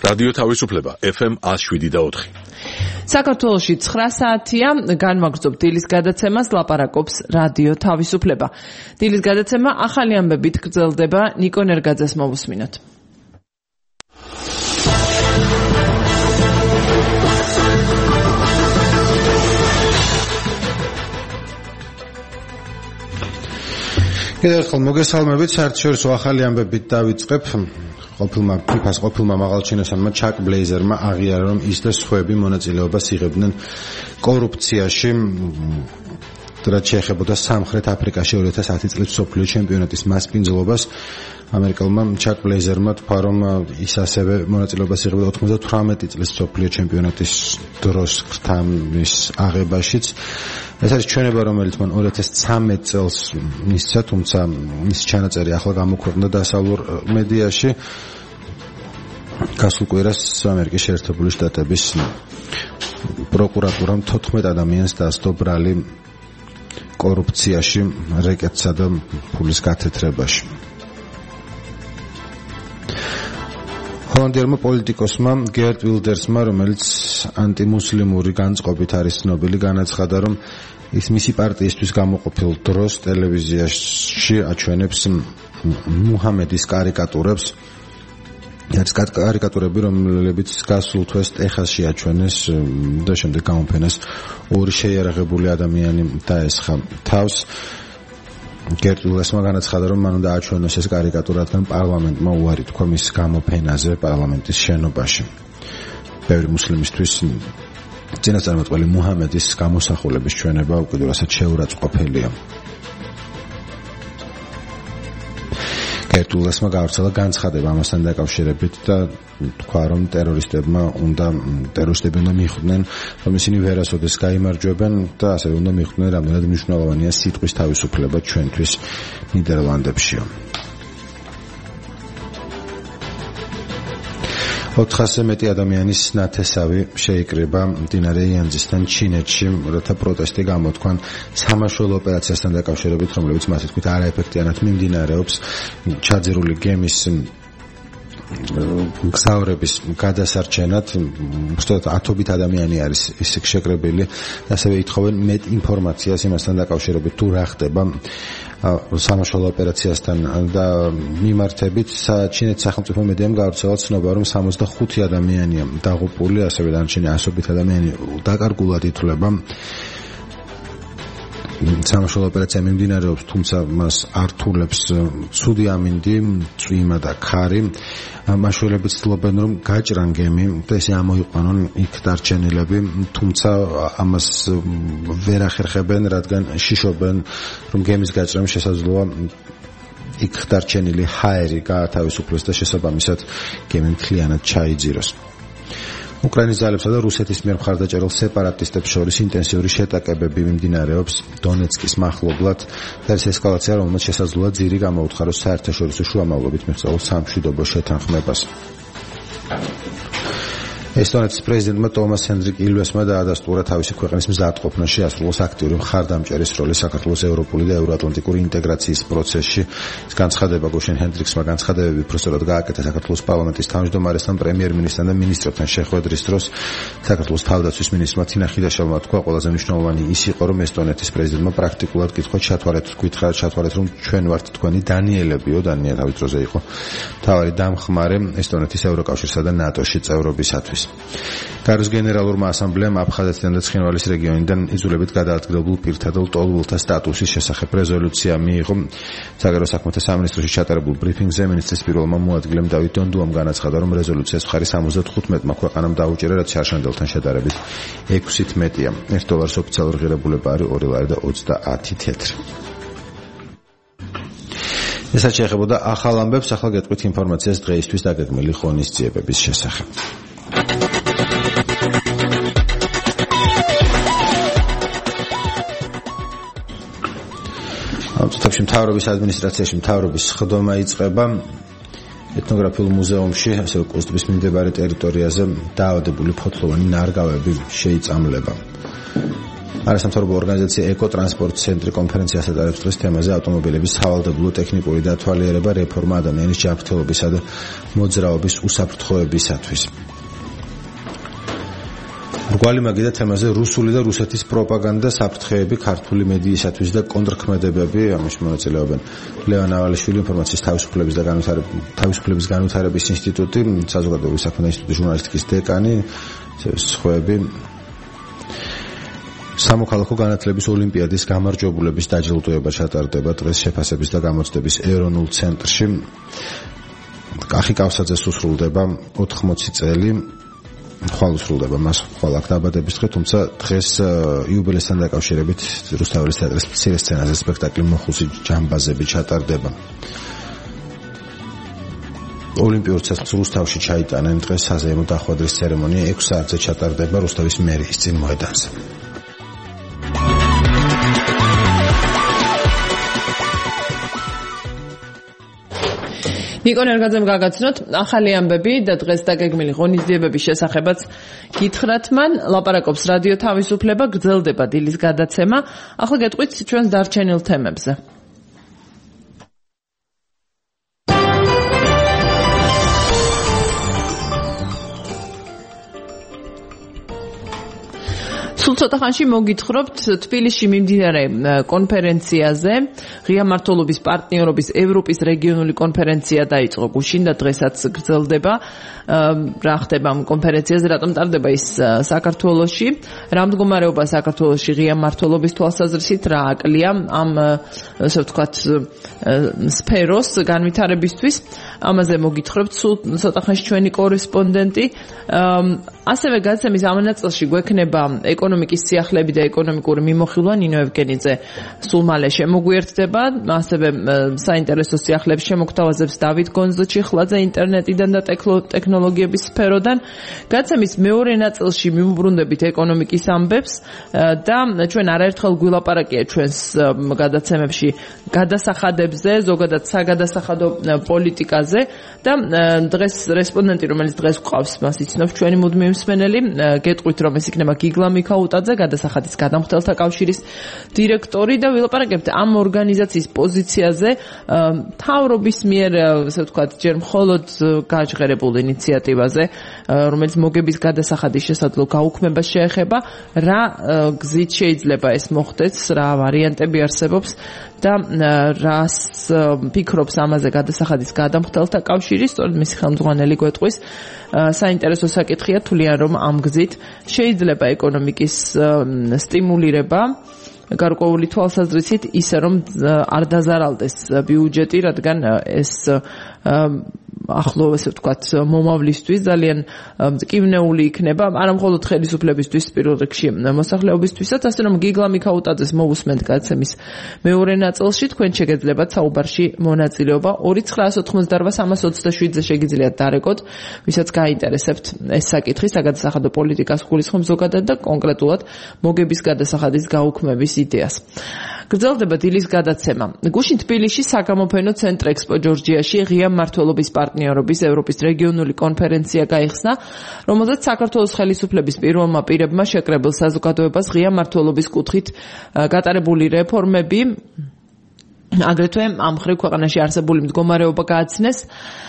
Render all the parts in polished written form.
რადიო თავისუფლება FM 107.4. საქართველოში 9 საათია, განვაგრძობ დილის გადაცემას, ლაპარაკობს რადიო თავისუფლება. დილის გადაცემა ახალი ამბებით გრძელდება, ნიკო ნერგაძეს მოვუსმინოთ. ერთხელ მოგესალმებით, საერთაშორისო ახალი ამბებით დავიწყებ. FIFA-ს ყოფილმა მაღალჩინოსანმა ჩაკ ბლეიზერმა აღიარა, რომ ის და სხვაები მონაწილეობას იღებდნენ კორუფციაში, რაც შეეხებოდა სამხრეთ აფრიკაში 2010 წლის მსოფლიო ჩემპიონატის მასპინძლობას. ამერიკელმა ჩაკ ბლეიზერმა თქვა, რომ ის ასევე მონაწილეობას იღებდა 98 წლის მსოფლიო ჩემპიონატის დროს ხრთამის აღებაშიც. ეს არის ჩვენება, რომელიც მან 2013 წელს მისცა, თუმცა მის ჩანაწერი ახლა გამოქვეყნდა დასავლურ მედიაში. გასულ კვირას ამერიკის შეერთებული შტატების პროკურატურამ 14 ადამიანს დასდო ბრალი კორუფციაში, რეკეტსა და ფულის გათეთრებაში. ჰოლანდიელმა პოლიტიკოსმა გერტ ვილდერსმა, რომელიც ანტიმუსლიმური განწყობით არის ცნობილი, განაცხადა, რომ ის მისი პარტიისთვის გამოყოფილ დროს ტელევიზიაში აჩვენებს მუჰამედის კარიკატურებს. ეს კარიკატურები, რომლებიც გასულ თვეს ტეხასში აჩვენეს და შემდეგ გამოფენას ორი შეიარაღებული ადამიანი დაესხა თავს. გერტ ვილდერსმა განაცხადა, რომ მან უნდა აჩვენოს ეს კარიკატურა, რადგან პარლამენტმა უარი თქვა მის გამოფენაზე პარლამენტის შენობაში. ბევრი მუსლიმისთვის წინასწარმეტყველი მუჰამედის გამოსახულების ჩვენება უკიდურესად შეურაცხყოფელია. გერტ ვილდერსმა გავრცელა განცხადება ამასთან დაკავშირებით და თქვა, რომ ტერორისტები უნდა მიხვდნენ, რომ ისინი ვერასოდეს გაიმარჯვებენ და ასევე უნდა მიხვდნენ, რამდენად მნიშვნელოვანია სიტყვის თავისუფლება ჩვენთვის ნიდერლანდებშია. 400-ზე მეტი ადამიანის ნათესავი შეიკრიბა მდინარე იანძისთან ჩინეთში, რათა პროტესტი გამოთქვან სამაშველო ოპერაციასთან დაკავშირებით, რომლებიც მასე თქვით არაეფექტიანად მიმდინარეობს. ჩაძირული გემის გზავრების გადასარჩენად, უბრალოდ ათობით ადამიანი არის ისე შეკრებილი, ასევე ითხოვენ მეტ ინფორმაციას იმასთან დაკავშირებით, თუ რა ხდება სამაშველო ოპერაციასთან და მიმართებით. ჩინეთის სახელმწიფო მედიამ გავრცელა ცნობა, რომ 65 ადამიანია დაღუპული, ასევე დანარჩენი ასობით ადამიანი დაკარგულად ითვლება. სამაშველო ოპერაცია მიმდინარეობს, თუმცა მას ართულებს ცუდი ამინდი, წვიმა და ქარი. მაშველები ცდილობენ, რომ გაჭრან გემი და ესე ამოიყვანონ იქ დარჩენილები, თუმცა ამას ვერ ახერხებენ, რადგან შიშობენ, რომ გემის გაჭრამ შესაძლოა იქ დარჩენილი ჰაერი გაათავისუფლოს და შესაბამისად გემი მთლიანად ჩაიძიროს. უკრაინის ძალებსა და რუსეთის მიერ მხარდაჭერილ სეპარატისტებს შორის ინტენსიური შეტაკებები მიმდინარეობს დონეცკის მახლობლად და ეს ესკალაცია, რომელმაც შესაძლოა ძირი გამოუთხაროს საერთაშორისო შუამავლობით მიღწეულ სამშვიდობო შეთანხმებას. ესტონეთის პრეზიდენტმა ტომას ჰენდრიკ ილვესმა დაადასტურა თავისი ქვეყნის მზადყოფნა შეასრულოს აქტიური მხარდამჭერის როლი საქართველოს ევროპული და ევროატლანტიკური ინტეგრაციის პროცესში. ეს განცხადება გუშინ ჰენდრიქსმა განცხადებები პროფესორად გააკეთა საქართველოს პარლამენტის თავმჯდომარესთან, პრემიერ-მინისტრთან და ministrებთან შეხვედრის დროს. საქართველოს თავდაცვის მინისტრმა თინა ხიდაშოვმა თქვა, ყველაზე მნიშვნელოვანი ის იყო, რომ ესტონეთის პრეზიდენტმა პრაქტიკულად კითხვა ჩათვალეთ, რომ ჩვენ ვართ თქვენი დანიელებიო, დანია თავის დროზე იყო მთავარი დამხმარე ესტონეთის ევროკავშირსა და ნატოში წევრობისათვის. გარუს გენერალურმა ასამბლეამ აფხაზეთიდან და ცხინვალის რეგიონიდან იძულებით გადაადგილებულ პირთა და ლტოლვილთა სტატუსის შესახებ რეზოლუცია მიიღო. საგარეო საქმეთა სამინისტროში ჩატარებულ ბრიფინგზე მინისტრის პირველმა მოადგილემ დავით დონდუამ განაცხადა, რომ რეზოლუციას მხარი 75 ქვეყანამ დაუჭირა, რაც შარშანდელთან შედარებით 6-ით მეტია. $1 ოფიციალური ღირებულება არის $2.30. ესაც შეეხებოდა ახალ ამბებს, ახლა გეტყვით ინფორმაციას დღეისთვის დაგეგმილი ღონისძიებების შესახებ. წუთებში მთავრობის ადმინისტრაციაში მთავრობის სხდომა იწყება. ეთნოგრაფიულ მუზეუმში, ასევე კოსტუბის მიმდებარე ტერიტორიაზე დაავადებული ფოთლოვანი ნარგავები შეიწამლება. არასამთავრობო ორგანიზაცია ეკოტრანსპორტ ცენტრი კონფერენციას ატარებს დღეს თემაზე ავტომობილების სავალდებულო ტექნიკური დათვალიერება, რეფორმა ადამიანის ჯანმრთელობისა და მოძრაობის უსაფრთხოებისათვის. მრგვალი მაგიდა თემაზე რუსული და რუსეთის პროპაგანდა, საფრთხეები ქართული მედიისათვის და კონტრქმედებები, ამაში მონაწილეობენ ლევან ავალიშვილი, ინფორმაციის თავისუფლების განვითარების ინსტიტუტი, საზოგადოებრივი საქმეთა ინსტიტუტის ჟურნალისტიკის დეკანი, სხვაები. სამოქალაქო განათლების ოლიმპიადის გამარჯვებულების დაჯილდოება ჩატარდება დღეს შეფასების და გამოცდების ეროვნულ ცენტრში. კახი კავსაძეს უსრულდება 80 წელი. ხვალ უსრულდება მას ხვალ აქ დაბადების დღე, თუმცა დღეს იუბილესთან დაკავშირებით რუსთაველის თეატრის მცირე სცენაზე სპექტაკლი მოხუცი ჯამბაზები ჩატარდება. ოლიმპიურ ცეცხლს რუსთავში ჩაიტანენ დღეს საზეიმო დახვედრის ცერემონია 6 საათზე ჩატარდება რუსთავის მერიის წინ მოედანზე. ნიკო ნერგაძემ გაგაცნოთ ახალი ამბები და დღეს დაგეგმილი ღონისძიებების შესახებაც გითხრათ მან. ლაპარაკობს რადიო თავისუფლება, გრძელდება დილის გადაცემა. ახლა გეტყვით ჩვენს დარჩენილ თემებზე. სულ ცოტა ხანში მოგითხრობთ თბილისში მიმდინარე კონფერენციაზე. ღია მმართველობის პარტნიორობის ევროპის რეგიონული კონფერენცია დაიწყო გუშინ და დღესაც გრძელდება. რა ხდება ამ კონფერენციაზე, რატომ ტარდება ის საქართველოში? რა მდგომარეობა საქართველოში ღია მმართველობის თვალსაზრისით, რა აკლია ამ ასე ვთქვათ სფეროს განვითარებისთვის? ამაზე მოგითხრობთ სულ ცოტა ხანში ჩვენი კორესპონდენტი. ასევე გადაცემის ამ ნაწილში გვექნება ეკონომიკის სიახლეები და ეკონომიკური მიმოხილვა ნინო ევგენიძე სულ მალე შემოგვიერთდება. ასევე საინტერესო სიახლეებს შემოგთავაზებს დავით გონზოჩიხლაძე ინტერნეტიდან და ტექნოლოგიების სფეროდან. გადაცემის მეორე ნაწილში მივუბრუნდებით ეკონომიკის ამბებს და ჩვენ არაერთხელ გვილაპარაკია ჩვენს გადაცემებში გადასახადებზე, ზოგადად საგადასახადო პოლიტიკაზე და დღეს რესპონდენტი, რომელიც დღეს გვყავს, მას იცნობს ჩვენი მუდმივი მსმენელი. გეტყვით, რომ ეს იქნება გიგლა მიქაუტაძე, გადასახადის გადამხდელთა კავშირის დირექტორი და ვილაპარაკებთ ამ ორგანიზაციის პოზიციაზე, მთავრობის მიერ, ასე ვთქვათ, ჯერ მხოლოდ გაჟღერებულ ინიციატივაზე, რომელიც მოგების გადასახადის შესაძლო გაუქმებას შეეხება, რა გზით შეიძლება ეს მოხდეს, რა ვარიანტები არსებობს და რას ფიქრობს ამაზე გადასახადის გადამხდელთა კავშირი, სწორედ მისი ხელმძღვანელი გვეტყვის. საინტერესო საკითხია, თვლიან რომ ამ გზით შეიძლება ეკონომიკის სტიმულირება გარკვეული თვალსაზრისით ისე რომ არ დაზარალდეს ბიუჯეტი, რადგან ეს ახლო ესე ვთქვათ მომავლისთვის ძალიან მტკივნეული იქნება, არა მხოლოდ ხელისუფლებისთვის პირველ რიგში მოსახლეობისთვისაც, ასე რომ გიგლა მიქაუტაძეს მოვუსმენთ გადაცემის მეორე ნაწილში, თქვენ შეგეძლებათ საუბარში მონაწილეობა 2988-327-ზე შეგიძლიათ დარეკოთ, ვისაც გაინტერესებთ ეს საკითხი, საგადასახადო პოლიტიკას გულისხმობს ზოგადად და კონკრეტულად მოგების გადასახადის გაუქმების იდეას. გრძელდება დილის გადაცემა. გუშინ თბილისში საგამოფენო ცენტრ ექსპო ჯორჯიაში ღია მმართველობის პარტნიორობის ევროპის რეგიონული კონფერენცია გაიხსნა, რომელზეც საქართველოს ხელისუფლების პირველმა პირებმა შეკრებილ საზოგადოებას ღია მმართველობის კუთხით გატარებული რეფორმები, აგრეთვე ამ მხრივ ქვეყანაში არსებული მდგომარეობა გააცნეს.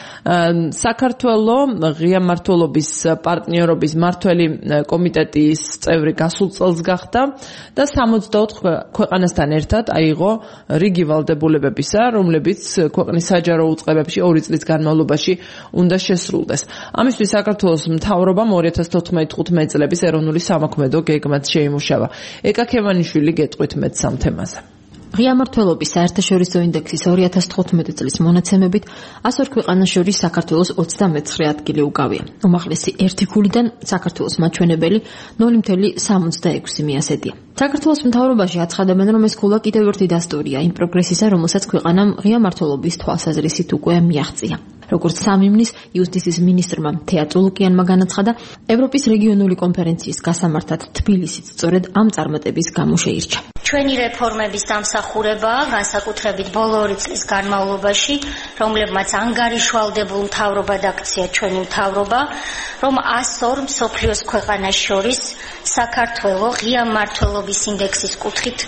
საქართველოს ღია მმართველობის პარტნიორობის მმართველი კომიტეტის წევრი გასულ წელს გახდა და 64 ქვეყანასთან ერთად აიღო რიგი ვალდებულებებისა, რომლებიც ქვეყნის საჯარო უწყებებში 2 წლის განმავლობაში უნდა შესრულდეს. ამისთვის საქართველოს მთავრობამ 2014-15 წლების ეროვნული სამოქმედო გეგმაც შეიმუშავა. ეკა ქევანიშვილი გეტყვით მეც ამ თემაზე. ღია მმართველობის საერთაშორისო ინდექსის 2015 წლის მონაცემებით 102 ქვეყანას შორის საქართველოს 29 ადგილი უკავია. უმაღლესი 1 ქულიდან საქართველოს მაჩვენებელი 0.66 მიასედია. საქართველოს მთავრობაში აცხადებენ, რომ ეს ქულა კიდევ ერთი დასტურია იმ პროგრესისა, რომელსაც ქვეყანამ ღია მმართველობის თვალსაზრისით უკვე მიაღწია. როგორც სამინისტრის იუსტიციის მინისტრმა თეა წულუკიანმა განაცხადა, ევროპის რეგიონული კონფერენციის გასამართად თბილისიც სწორედ ამ წარმატების გამო შეირჩა. ჩვენი რეფორმების დამსახურება, განსაკუთრებით ბოლო 2 წლის განმავლობაში, რომლებმაც ანგარიშვალდებულ მთავრობად აქცია ჩვენი მთავრობა, რომ 102 მსოფლიოს ქვეყანას შორის საქართველო ღია მმართველობის ინდექსის კუთხით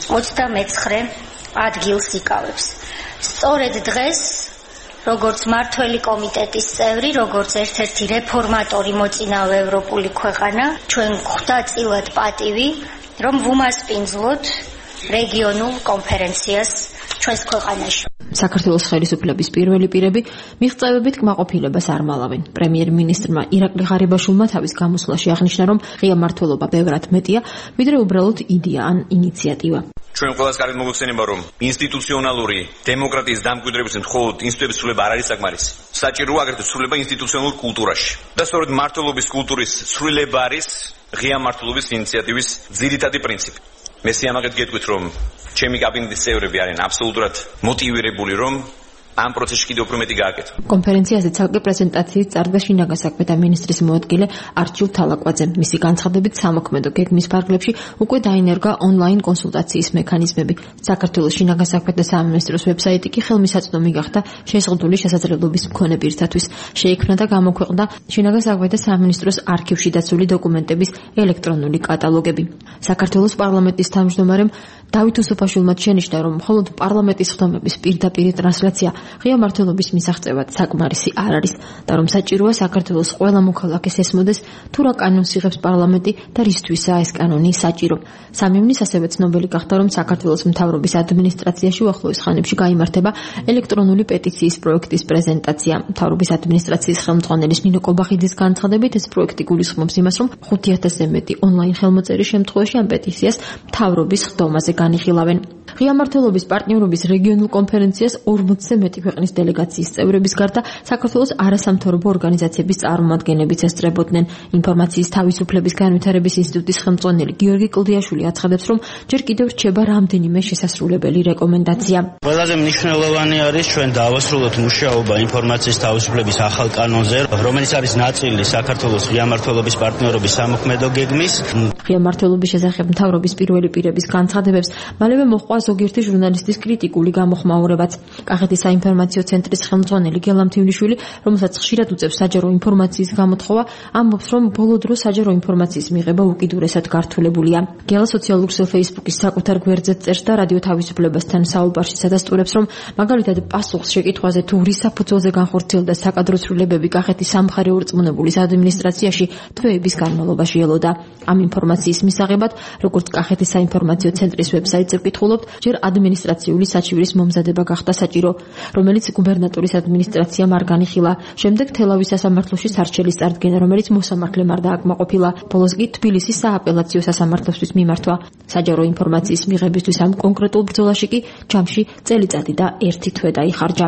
29 ადგილს იკავებს. სწორედ დღეს, როგორც მმართველი კომიტეტის წევრი, როგორც ერთ-ერთი რეფორმატორი მოწინავე ევროპული ქვეყანა, ჩვენ გვხვდა წილად პატივი, რომ ვუმასპინძლოთ რეგიონულ კონფერენციას ჩვენს ქვეყანაში. საქართველოს ხელისუფლების პირველი პირები მიღწევებით კმაყოფილებას არ მალავენ. პრემიერ-მინისტრმა ირაკლი ღარიბაშვილმა თავის გამოსვლაში აღნიშნა, რომ ღია მმართველობა ბევრად მეტია, ვიდრე უბრალოდ იდეა ან ინიციატივა. ჩვენ ყველას კარგად მოგხსენება, რომ ინსტიტუციონალური დემოკრატიის დამკვიდრების მხოლოდ ინსტიტუტების ცვლილება არ არის საკმარისი. საჭიროა აგრეთვე ცვლილება ინსტიტუციონალურ კულტურაში. და სწორედ მმართველობის კულტურის ცვლილება არის ღია მმართველობის ინიციატივის ძირითადი პრინციპი. მე სიამაყედ გეტყვით, რომ ჩემი კაბინეტის წევრები არიან აბსოლუტურად მოტივირებული, რომ ამ პროცესში კიდევ უფრო მეტი გააკეთონ. კონფერენციაზე ცალკე პრეზენტაციით წარდგა შინაგან საქმეთა მინისტრის მოადგილე არჩილ თალაკვაძე. მისი განცხადებით, სამოქმედო გეგმის ფარგლებში უკვე დაინერგა ონლაინ კონსულტაციის მექანიზმები. საქართველოს შინაგან საქმეთა სამინისტროს ვებსაიტი კი ხელმისაწვდომი გახდა შეზღუდული შესაძლებლობის მქონე პირთათვის. შეიქმნა და გამოქვეყნდა შინაგან საქმეთა სამინისტროს არქივში დაცული დოკუმენტების ელექტრონული კატალოგები. საქართველოს პარლამენტის თავმჯდომარემ დავით უსუფაშვილმა შენიშნა, რომ მხოლოდ პარლამენტის ხდომების პირდაპირ ტრანსლაცია ღია მმართველობის მისაღწევად საკმარისი არ არის და რომ საჭიროა საქართველოს ყველა მოქალაქეს ესმოდეს თუ რა კანონს იღებს პარლამენტი და რისთვისაა ეს კანონი საჭირო. სამინისტრის ასევე ცნობილი გახდა, რომ საქართველოს მთავრობის ადმინისტრაციაში უახლოეს ხანებში გაიმართება ელექტრონული პეტიციის პროექტის პრეზენტაცია. მთავრობის ადმინისტრაციის ხელმძღვანელის ნინო კობახიძის განცხადებით, ეს პროექტი გულისხმობს იმას, რომ 5000-ზე მეტი ონლაინ ხელმოწერის შემთხვევაში ამ პეტიციას მთავრობის ხდომაზე განიხილავენ. ღია მმართველობის პარტნიორობის რეგიონულ კონფერენციას 40-ზე მეტი ქვეყნის დელეგაციის წევრების გარდა საქართველოს არასამთავრობო ორგანიზაციების წარმომადგენლებიც ესწრებოდნენ. ინფორმაციის თავისუფლების განვითარების ინსტიტუტის ხელმძღვანელი გიორგი კლდიაშვილი აცხადებს, რომ ჯერ კიდევ რჩება რამდენიმე შესასრულებელი რეკომენდაცია. ყველაზე მნიშვნელოვანი არის ჩვენ დავასრულოთ მუშაობა ინფორმაციის თავისუფლების ახალ კანონზე, რომელიც არის ნაწილი საქართველოს ღია მმართველობის პარტნიორობის სამოქმედო გეგმის. ღია მმართველობის შესახებ მთავრობის პირველი პირების განცხადებებს მალევე მოჰყვა ზოგიერთი ჟურნალისტის კრიტიკული გამოხმაურებაც. კახეთის საინფორმაციო ცენტრის ხელმძღვანელი გელა მთივლიშვილი, რომელსაც ხშირად უწევს საჯარო ინფორმაციის გამოთხოვა, ამბობს, რომ ბოლო დროს საჯარო ინფორმაციის მიღება უკიდურესად გართულებულია. გელა სოციალურ ქსელ Facebook-ის საკუთარ გვერდზე წერს და რადიო თავისუფლებასთან საუბარში სადასტურებს, რომ მაგალითად პასუხს შეკითხვაზე თუ რის საფუძველზე განხორციელდა საკადრო ცვლილებები კახეთის სამხარეო რწმუნებულის ადმინისტრაციაში თვეების განმავლობაში ელოდა. ამ ინფორმაციის მისაღებად, როგორც კახეთის საინფორმაციო ცენტრის ვებსაიტზე ვკითხულობთ, ჯერ ადმინისტრაციული საჩივრის მომზადება გახდა საჭირო, რომელიც გუბერნატორის ადმინისტრაციამ არ განიხილა. შემდეგ თელავის სასამართლოში სარჩელის წარდგენა, რომელიც მოსამართლემ არ დააკმაყოფილა. ბოლოს კი თბილისის სააპელაციო სასამართლოსთვის მიმართვა. საჯარო ინფორმაციის მიღებისთვის ამ კონკრეტულ ბრძოლაში კი ჯამში წელიწადი და 1 თვე დაიხარჯა.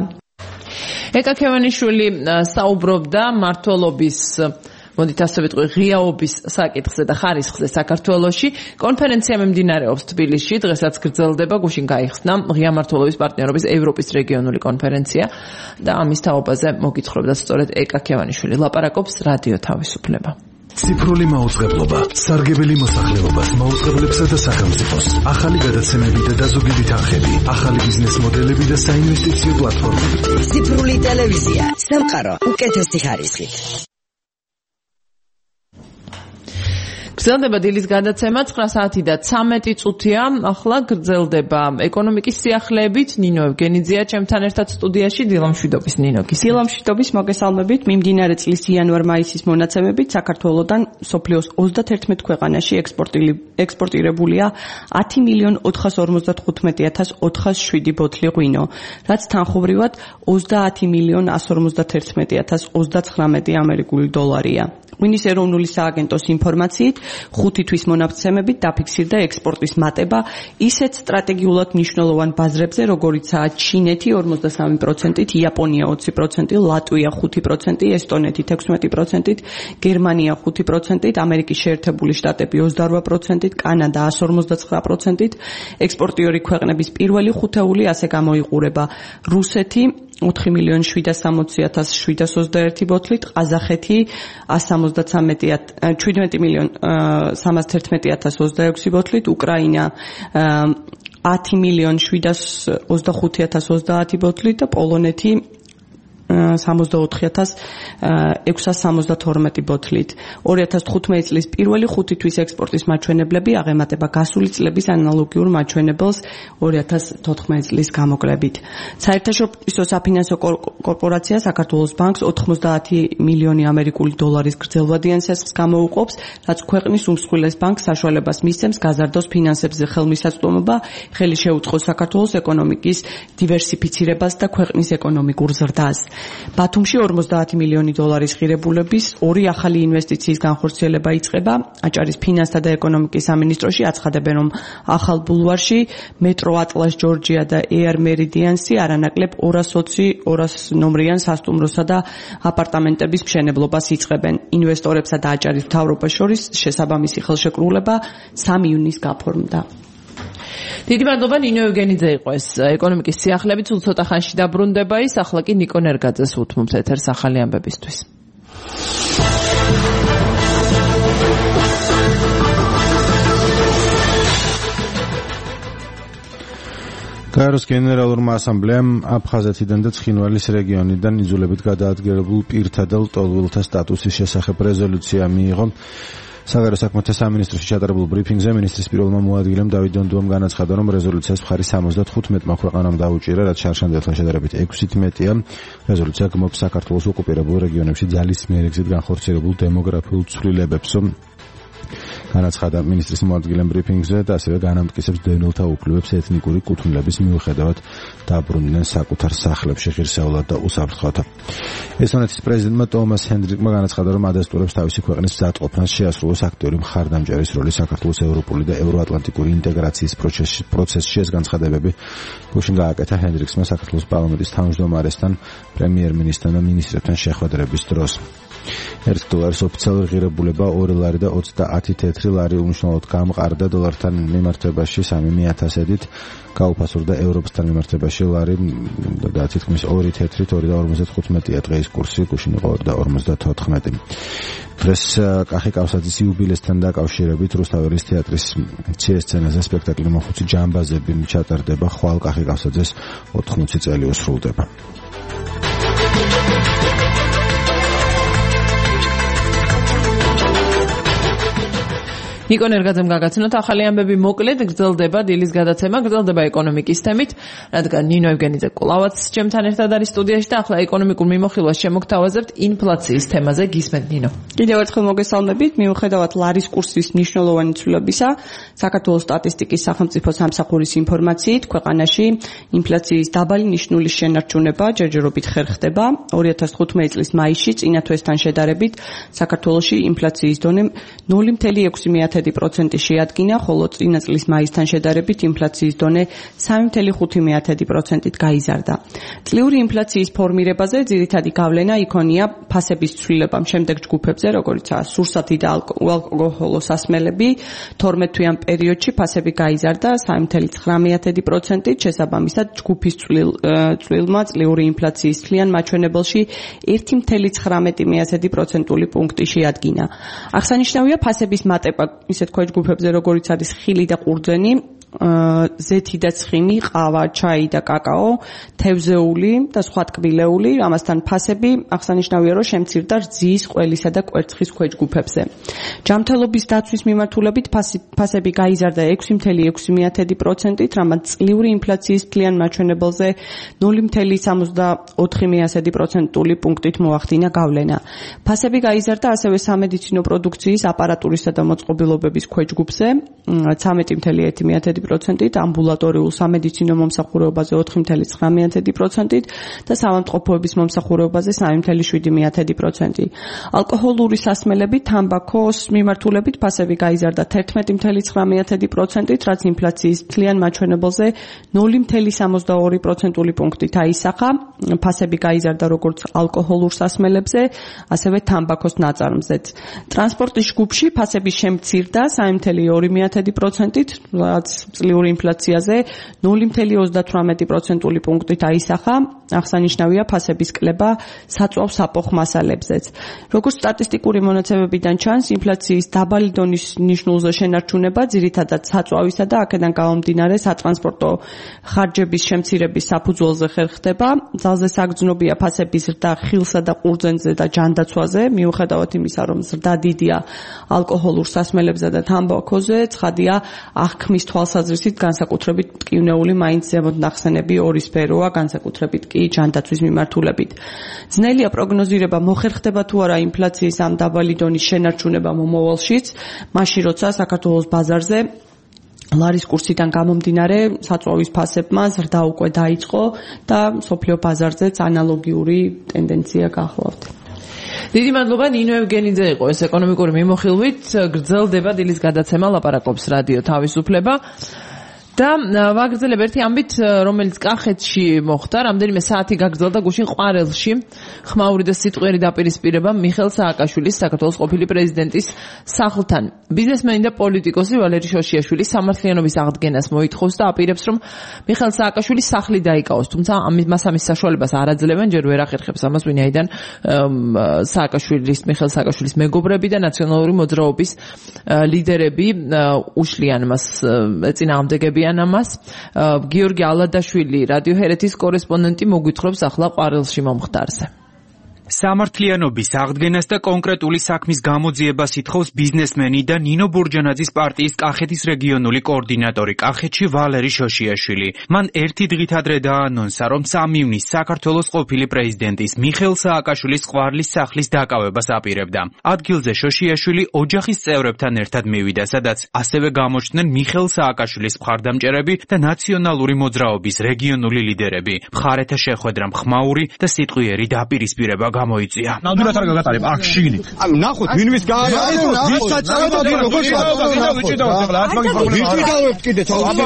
ეკა ქევანიშვილი საუბრობდა მმართველობის მოდით ასე ვიტყვი ღიაობის საკითხზე და ხარისხზე საქართველოში. კონფერენცია მიმდინარეობს თბილისში, დღესაც გრძელდება, გუშინ გაიხსნა ღია მმართველობის პარტნიორობის ევროპის რეგიონული კონფერენცია და ამის თაობაზე მოგითხრობდა სწორედ ეკა ქევანიშვილი. ლაპარაკობს რადიო თავისუფლება. ციფრული მაუწყებლობა, სარგებელი მოსახლეობას, მაუწყებლებსა და სახელმწიფოს, ახალი გადაცემები და დაზოგები თანხები, ახალი ბიზნეს მოდელები და საინვესტიციო პლატფორმები. ციფრული ტელევიზია, სამყარო უკეთესი ხარისხით. გრძელდება დილის გადაცემა 9 საათი და 13 წუთია. ახლა გრძელდება ეკონომიკის სიახლეებით. ნინო ევგენიძია ჩემთან ერთად სტუდიაში. დილამშვიდობის ნინო. დილამშვიდობის მოგესალმებით. მიმდინარე წლის იანვარ-მაისის მონაცემებით საქართველოსთან სოფლიოს 31 ქვეყანაში ექსპორტირებულია 10.455.407 ბოთლი ღვინო, რაც თანხმობრივად 30.151.039 ამერიკული დოლარია. ღვინის ეროვნული სააგენტოს ინფორმაციით 5 თვის მონაცემებით დაფიქსირდა ექსპორტის მატება ისეთ სტრატეგიულად მნიშვნელოვან ბაზრებზე, როგორიცაა ჩინეთი 43%, იაპონია 20%, ლატვია 5%, ესტონეთი 16%, გერმანია 5%, ამერიკის შეერთებული შტატები 28%, კანადა 159%. ექსპორტიორი ქვეყნების პირველი ხუთეული ასე გამოიყურება: რუსეთი 4,760,721 ბოთლით, ყაზახეთი 17,311,26 ბოთლით, უკრაინა 10,725,030 ბოთლით და პოლონეთი 64,672 ბოთლით. 2015 წლის პირველი 5 თვის ექსპორტის მაჩვენებლები აღემატება გასული წლების ანალოგიურ მაჩვენებელს 2014 წლის გამოკლებით. საერთაშორისო საფინანსო კორპორაცია საქართველოს ბანკს 90 მილიონი ამერიკული დოლარის გრძელვადიან სესხს გამოუყოფს, რაც ქვეყნის უმსხვილეს ბანკს საშუალებას მისცემს გაზარდოს ფინანსებზე ხელმისაწვდომობა, ხელი შეუწყოს საქართველოს ეკონომიკის დივერსიფიცირებას და ქვეყნის ეკონომიკურ ზრდას. ბათუმში 50 მილიონი დოლარის ღირებულების 2 ახალი ინვესტიციის განხორციელება იწყება. აჭარის ფინანსთა და ეკონომიკის სამინისტროში აცხადებენ, რომ ახალ ბულვარში მეტრო ატლას ჯორჯია და ეარ მერიდიანსი არანაკლებ 220 ნომრიან სასტუმროსა და აპარტამენტების მშენებლობას იწყებენ. ინვესტორებსა და აჭარის მთავრობას შორის შესაბამისი ხელშეკრულება 3 ივნისს გაფორმდა. დიდი მადლობა ნინო ევგენიძე იყო ეს ეკონომიკის სიახლეები, სულ ცოტა ხანში დაბრუნდება ის, ახლა კი ნიკო ნერგაძეს უთმობთ ეთერს ახალი ამბებისთვის. გაეროს გენერალურმა ასამბლეამ აფხაზეთიდან და ცხინვალის რეგიონიდან იძულებით გადაადგილებულ პირთა და ლტოლვილთა სტატუსის შესახებ რეზოლუცია მიიღო. საგარეო საქმეთა სამინისტროში ჩატარებულ ბრიფინგზე მინისტრის პირველმა მოადგილემ დავით დონდუამ განაცხადა, რომ რეზოლუციას მხარი 75-მა ქვეყანამ დაუჭირა, რაც შარშანდელთან შედარებით 6-ით მეტია. რეზოლუცია გმობს საქართველოს ოკუპირებულ რეგიონებში ძალისმიერი გზით განხორციელებულ დემოგრაფიულ ცვლილებებს. განაცხადა მინისტრის მოადგილემ ბრიფინგზე და ასევე განამტკიცებს დევნილთა უფლებებს ეთნიკური კუთვნილების მიუხედავად დაბრუნდნენ საკუთარ სახლებში ღირსეულად და უსაფრთხოდ. ესტონეთის პრეზიდენტმა ტომას ჰენდრიკმა განაცხადა, რომ ადასტურებს თავისი ქვეყნის მზადყოფნას შეასრულოს აქტიური მხარდამჭერის როლი საქართველოს ევროპული და ევროატლანტიკური ინტეგრაციის პროცესში. ეს განცხადებები გუშინ გააკეთა ჰენდრიქსმა საქართველოს პარლამენტის თავმჯდომარესთან, პრემიერ-მინისტრთან და მინისტრებთან შეხვედრების დროს. $1 ოფიციალური ღირებულება 2 ლარი და 30 თეთრი ლარი უმნიშვნელოდ გამყარდა დოლართან მიმართებაში 3,100-ით, გაუფასურდა ევროპასთან მიმართებაში ლარი და თითქმის 2 თეთრით 2.55-ია დღეის კურსი, გუშინ იყო 2.54. დღეს კახიკავსაძის იუბილესთან დაკავშირებით რუსთაველის თეატრის სცენაზე სპექტაკლი მოხუცი ჯამბაზები ჩატარდება, ხვალ კახიკავსაძეს 80 წელი უსრულდება. ნიკო ნერგაძემ გაგაცნოთ ახალი ამბები, მოკლედ გრძელდება დილის გადაცემა, გრძელდება ეკონომიკის თემით, რადგან ნინო ევგენიძე კვლავაც ჩემთან ერთად არის სტუდიაში და ახლა ეკონომიკურ მიმოხილვას შემოგთავაზებთ ინფლაციის თემაზე. გისმენთ ნინო. კიდევ ერთხელ მოგესალმებით. მიუხედავად ლარის კურსის მნიშვნელოვანი ცვლილებისა, საქართველოს სტატისტიკის სახელმწიფო სამსახურის ინფორმაციით, ქვეყანაში ინფლაციის დაბალი ნიშნულის შენარჩუნება ჯერჯერობით ხერხდება. 2015 წლის მაისში წინა თვესთან შედარებით საქართველოში ინფლაციის დონე 0.6% შეადგინა, ხოლო წინა წლის მაისთან შედარებით ინფლაციის დონე 3.5%-ით გაიზარდა. წლიური ინფლაციის ფორმირებაზე ძირითადი გავლენა იქონია ფასების ცვლილებამ შემდეგ ჯგუფებზე, როგორიცაა სურსათი და უალკოჰოლო სასმელები. 12 თვიან პერიოდში ფასები გაიზარდა 3.9%-ით, შესაბამისად ჯგუფის წვლილმა წლიური ინფლაციის თლიან მაჩვენებელში 1.19% პუნქტი შეადგინა. აღსანიშნავია ფასების მატება ისეთ ქვეჯგუფებზე, როგორიც არის ხილი და ყურძენი, ზეთი და ცხიმი, ყავა, ჩაი და კაკაო, თევზეული და სხვა ტკბილეული, ამასთან ფასები აღსანიშნავია, რომ შემცირდა რძის, ყველისა და კვერცხის ქვეჯგუფებზე. ჯანმრთელობის დაცვის მიმართულებით ფასები გაიზარდა 6.6%-ით, რამაც წლიური ინფლაციის თლიან მაჩვენებელზე 0.74% პუნქტით მოახდინა გავლენა. ფასები გაიზარდა ასევე სამედიცინო პროდუქციის, აპარატურისა და მოწყობილობების ქვეჯგუფზე 13.1%-ით, ამბულატორიულ სამედიცინო მომსახურებაზე 4.9%-ით და საავადმყოფოების მომსახურებაზე 3.7%. ალკოჰოლური სასმელები, თამბაქოს მიმართულებით ფასები გაიზარდა 11.9%-ით, რაც ინფლაციის თლიან მაჩვენებელზე 0.62% პუნქტით აისახა. ფასები გაიზარდა როგორც ალკოჰოლურ სასმელებზე, ასევე თამბაქოს ნაწარმზეც. ტრანსპორტის ჯგუფში ფასები შემცირდა 3.2%-ით, რაც წლიური ინფლაციაზე 0.38% პუნქტით აისახა. აღსანიშნავია ფასების კლება საწვავ საფოხ მასალებზეც. როგორც სტატისტიკური მონაცემებიდან ჩანს, ინფლაციის დაბალი დონის ნიშნულზე შენარჩუნება ძირითადად საწვავისა და აქედან გამომდინარე სატრანსპორტო ხარჯების შემცირების საფუძველზე ხერხდება. ძალზე საგრძნობია ფასების ზრდა ხილსა და ყურძენზე და ჯანდაცვაზე, მიუხედავად იმისა, რომ ზრდა დიდია ალკოჰოლურ სასმელებსა და თამბაქოზე, ცხადია აღქმის თვალსაზრისით განსაკუთრებით მტკივნეული მაინც ზემოთ ნახსენები ორი სფეროა, განსაკუთრებით კი ჯანდაცვის მიმართულებით. ძნელია პროგნოზირება მოხერხდება თუ არა ინფლაციის ამ დაბალი დონის შენარჩუნება მომავალშიც, მაშინ როცა საქართველოს ბაზარზე ლარის კურსიდან გამომდინარე საწვავის ფასებმა ზრდა უკვე დაიწყო და სოფლიო ბაზარზეც ანალოგიური ტენდენცია გახლავთ. დიდი მადლობა ნინო ევგენიძე იყო ეს ეკონომიკური მიმოხილვით გრძელდება დილის გადაცემა ლაპარაკობს რადიო თავისუფლება და ვაგრძელებ ერთი ამბით რომელიც კახეთში მოხდა რამდენიმე საათი გაგრძელდა გუშინ ყვარელში ხმაური და სიტყვიერი დაპირისპირება მიხეილ სააკაშვილის საქართველოს ყოფილი პრეზიდენტის სახლთან ბიზნესმენი და პოლიტიკოსი ვალერი შოშიაშვილი სამართლიანობის აღდგენას მოითხოვს და აპირებს რომ მიხეილ სააკაშვილის სახლი დაიკავოს თუმცა მას ამის საშუალებას არ აძლევენ ჯერ ვერ ახერხებს ამას ვინაიდან მიხეილ სააკაშვილის მეგობრები და ნაციონალური მოძრაობის ლიდერები უშლიან მას ეწინააღმდეგებიან ამას გიორგი ალადაშვილი რადიო ჰერეთის კორესპონდენტი მოგვითხრობს ახლა ყვარელში მომხდარზე სამართლიანობის აღდგენას და კონკრეტული საქმის გამოძიებას ითხოვს ბიზნესმენი და ნინო ბურჯანაძის პარტიის კახეთის რეგიონული კოორდინატორი კახეთში ვალერი შოშიაშვილი. მან ერთი დღით ადრე დაანონსა, რომ 3 ივნისს საქართველოს ყოფილი პრეზიდენტის მიხეილ სააკაშვილის ყვარლის სახლის დაკავებას აპირებდა. ადგილზე შოშიაშვილი ოჯახის წევრებთან ერთად მივიდა, სადაც ასევე გამოჩნდნენ მიხეილ სააკაშვილის მხარდამჭერები და ნაციონალური მოძრაობის რეგიონული ლიდერები. მხარეთა შეხვედრამ ხმაური და სიტყვიერი დაპირისპირება გამოიწვია. ნამდვილად არ გაგატარებ აქ შიგნით. ანუ ნახოთ ვინ ვის გააყენო, ვის საწავო და როგორ შევიდა ვიჭიდავთ ახლა აქ მაგის პრობლემა. ვიჭიდავთ კიდე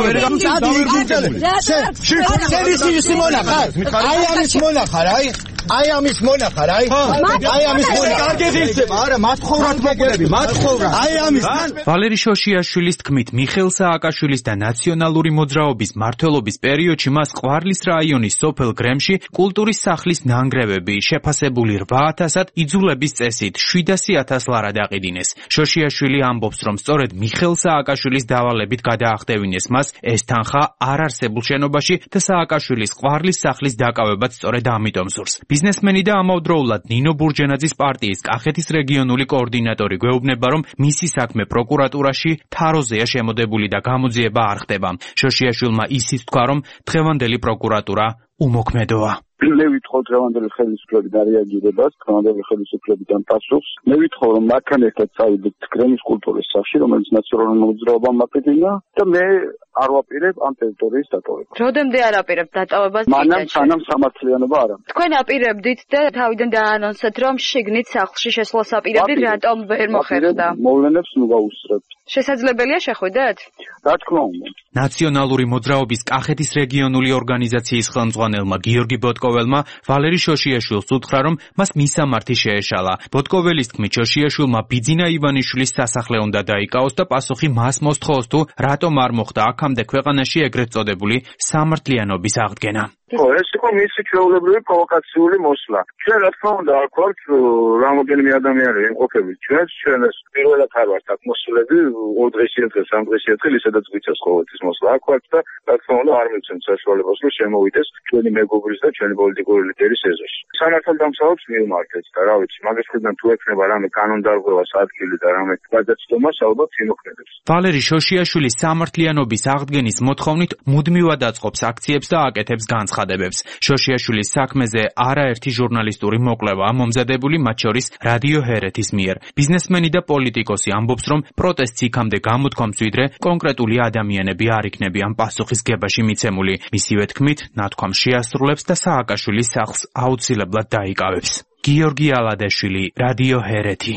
აი ამის მონახარ, აი ამის მონახარ. კარგად იცება, არა, მათხოვრად მოკვლები, მათხოვრად. აი ამისთან. ვალერი შოშიაშვილის თქმით, მიხეილ სააკაშვილის და ნაციონალური მოძრაობის მმართველობის პერიოდში მას ყვარლის რაიონის სოფელ გრემში კულტურის სახლის ნანგრევები შეფასებული 8,000-ად იძულების წესით 700,000 ლარად აყიდინეს. შოშიაშვილი ამბობს, რომ სწორედ მიხეილ სააკაშვილის დავალებით გადაახტევინეს მას ეს თანხა არ არსებულ შენობაში და სააკაშვილის ყვარლის სახლის დაკავებაც სწორედ ამიტომ სურს. ბიზნესმენი და ამავდროულად ნინო ბურჯანაძის პარტიის კახეთის რეგიონული კოორდინატორი გვეუბნება, რომ მისი საქმე პროკურატურაში თაროზეა შემოდებული და გამოძიება არ ხდება. შოშიაშვილმა ისიც თქვა, რომ დღევანდელი პროკურატურა უმოქმედოა. მე ვითხოვ დღევანდელი ხელისუფლებიდან რეაგირებას, დღევანდელი ხელისუფლებიდან პასუხს. მე ვითხოვ, რომ მათთან ერთად წავიდეთ გრემის კულტურის სახლში, რომელიც ნაციონალური მოძრაობამ აფეთქნა და მე არ ვაპირებ ამ ტერიტორიის დატოვებას. როდემდე არ აპირებთ დატოვებას? მანამ სანამ სამართლიანობა არ აქვს. თქვენ აპირებდით და თავიდან დაანონსეთ, რომ შიგნით სახლში შესვლას აპირებდით, რატომ ვერ მოხერხდა? მოვლენებს ნუ გაუსწრებთ. შესაძლებელია შეხვიდეთ? რა თქმა უნდა. ნაციონალური მოძრაობის კახეთის რეგიონული ორგანიზაციის ხელმძღვანელმა გიორგი ბოტკოველმა ვალერი შოშიაშვილს უთხრა, რომ მას მისამართი შეეშალა. ბოტკოველის თქმით, შოშიაშვილმა ბიძინა ივანიშვილის სასახლე უნდა დაიკავოს და პასუხი მას მოსთხოვს თუ რატომ არ მოხდა აქამდე ქვეყანაში ეგრეთ წოდებული სამართლიანობის აღდგენა. ეს იყო მისი ჩვეულებრივი პროვოკაციული მოსვლა. ჩვენ რა თქმა უნდა აქ ვართ რამოდენიმე ადამიანი იმყოფებით ჩვენს პირველად არ ვართ აქ მოსულები 2 დღეში ერთხელ 3 დღეში ერთხელ ისედაც გვიწევს ყოველთვის მოსვლა აქ ვართ და რა თქმა უნდა არ მივცემთ საშუალებას რომ შემოვიდეს ჩვენი მეგობრის და ჩვენი პოლიტიკური ლიდერის ეზოში. სამართალდამცავებს მივმართეთ და რა ვიცი მაგის მხრიდან თუ ექნება რამე კანონდარღვევას ადგილი და რამე გადაცდომას ალბათ იმოქმედებს. ვალერი შოშიაშვილის სამართლიანობის აღდგენის მოთხოვნით მუდმივად აწყობს აქციებს და აკეთებს განცხადებებს. შოშიაშვილის საქმეზე არაერთი ჟურნალისტური მოკვლევაა მომზადებული, მათ შორის რადიო ჰერეთის მიერ. ბიზნესმენი და პოლიტიკოსი ამბობს, რომ პროტესტს იქამდე გამოთქვამს, ვიდრე კონკრეტული ადამიანები არ იქნებიან პასუხისგებაში მიცემული. მისივე თქმით, ნათქვამ შეასრულებს და სააკაშვილის სახლს აუცილებლად დაიკავებს. გიორგი ალადაშვილი, რადიო ჰერეთი.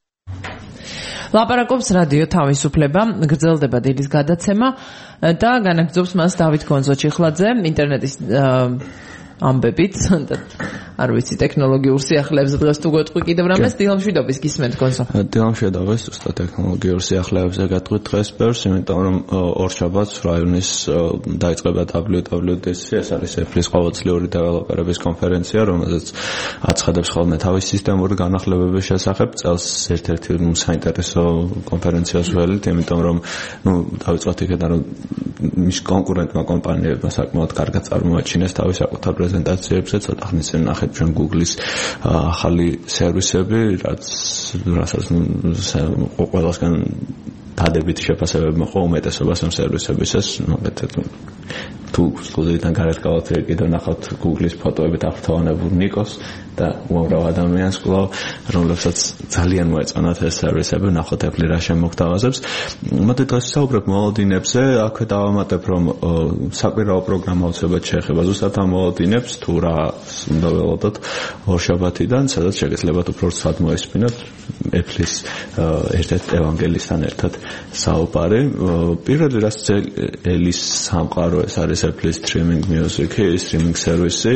ლაპარაკობს რადიო თავისუფლება, გრძელდება დილის გადაცემა და განაგრძობს მას დავით გონზო-ჩიხლაძე ინტერნეტის ამბებით. არ ვიცი, ტექნოლოგიურ სიახლეებზე დღეს თუ გვეტყვი კიდევ რამეს დილამშვიდობის გისმენთ კონსო. დილამშვიდობის უბრალოდ ტექნოლოგიურ სიახლეებზე გეტყვით დღეს ბევრს, იმიტომ რომ ორშაბათს რაიონის დაიწყება WWDC, ეს არის Apple-ის ყოველწლიური დეველოპერების კონფერენცია, რომელზეც აცხადებს ხოლმე თავის სისტემური განახლებების შესახებ. წელს ერთ-ერთი საინტერესო კონფერენციას ველით, იმიტომ რომ დავიწყოთ იქიდან რომ მის კონკურენტმა კომპანიებმა საკმაოდ კარგად წარმოაჩინეს თავის საკუთარ პრეზენტაციებზე, ცოტა ხნის წინ ნახეთ ჩვენ Google-ის ახალი სერვისები, რასაც ყველასგან დადებითი შეფასებები მოყვა უმეტესობას ამ სერვისებისას, მაგალითად თუ სტუდიიდან გარეთ გავაცილეთ კიდევ ნახავთ Google-ის ფოტოებით აღფრთოვანებულ ნიკოს და უამრავ ადამიანს კვლავ, რომლებსაც ძალიან მოეწონათ ეს სერვისები, ნახოთ Apple რა შემოგთავაზებს. მოდი დღეს ვსაუბრებ მოლოდინებზე, აქვე დავამატებ, რომ საკვირაო პროგრამა უცებად შეეხება ზუსტად ამ მოლოდინებს, თუ რა უნდა ველოდოთ ორშაბათიდან, სადაც შეგეძლებათ უფრო რთულად მოესმინოთ Apple-ის ერთ-ერთ ევანგელისტთან ერთად საუბარი. პირველი რაც ელის სამყარო ეს არის Apple-ის streaming music-ი, streaming service-ი,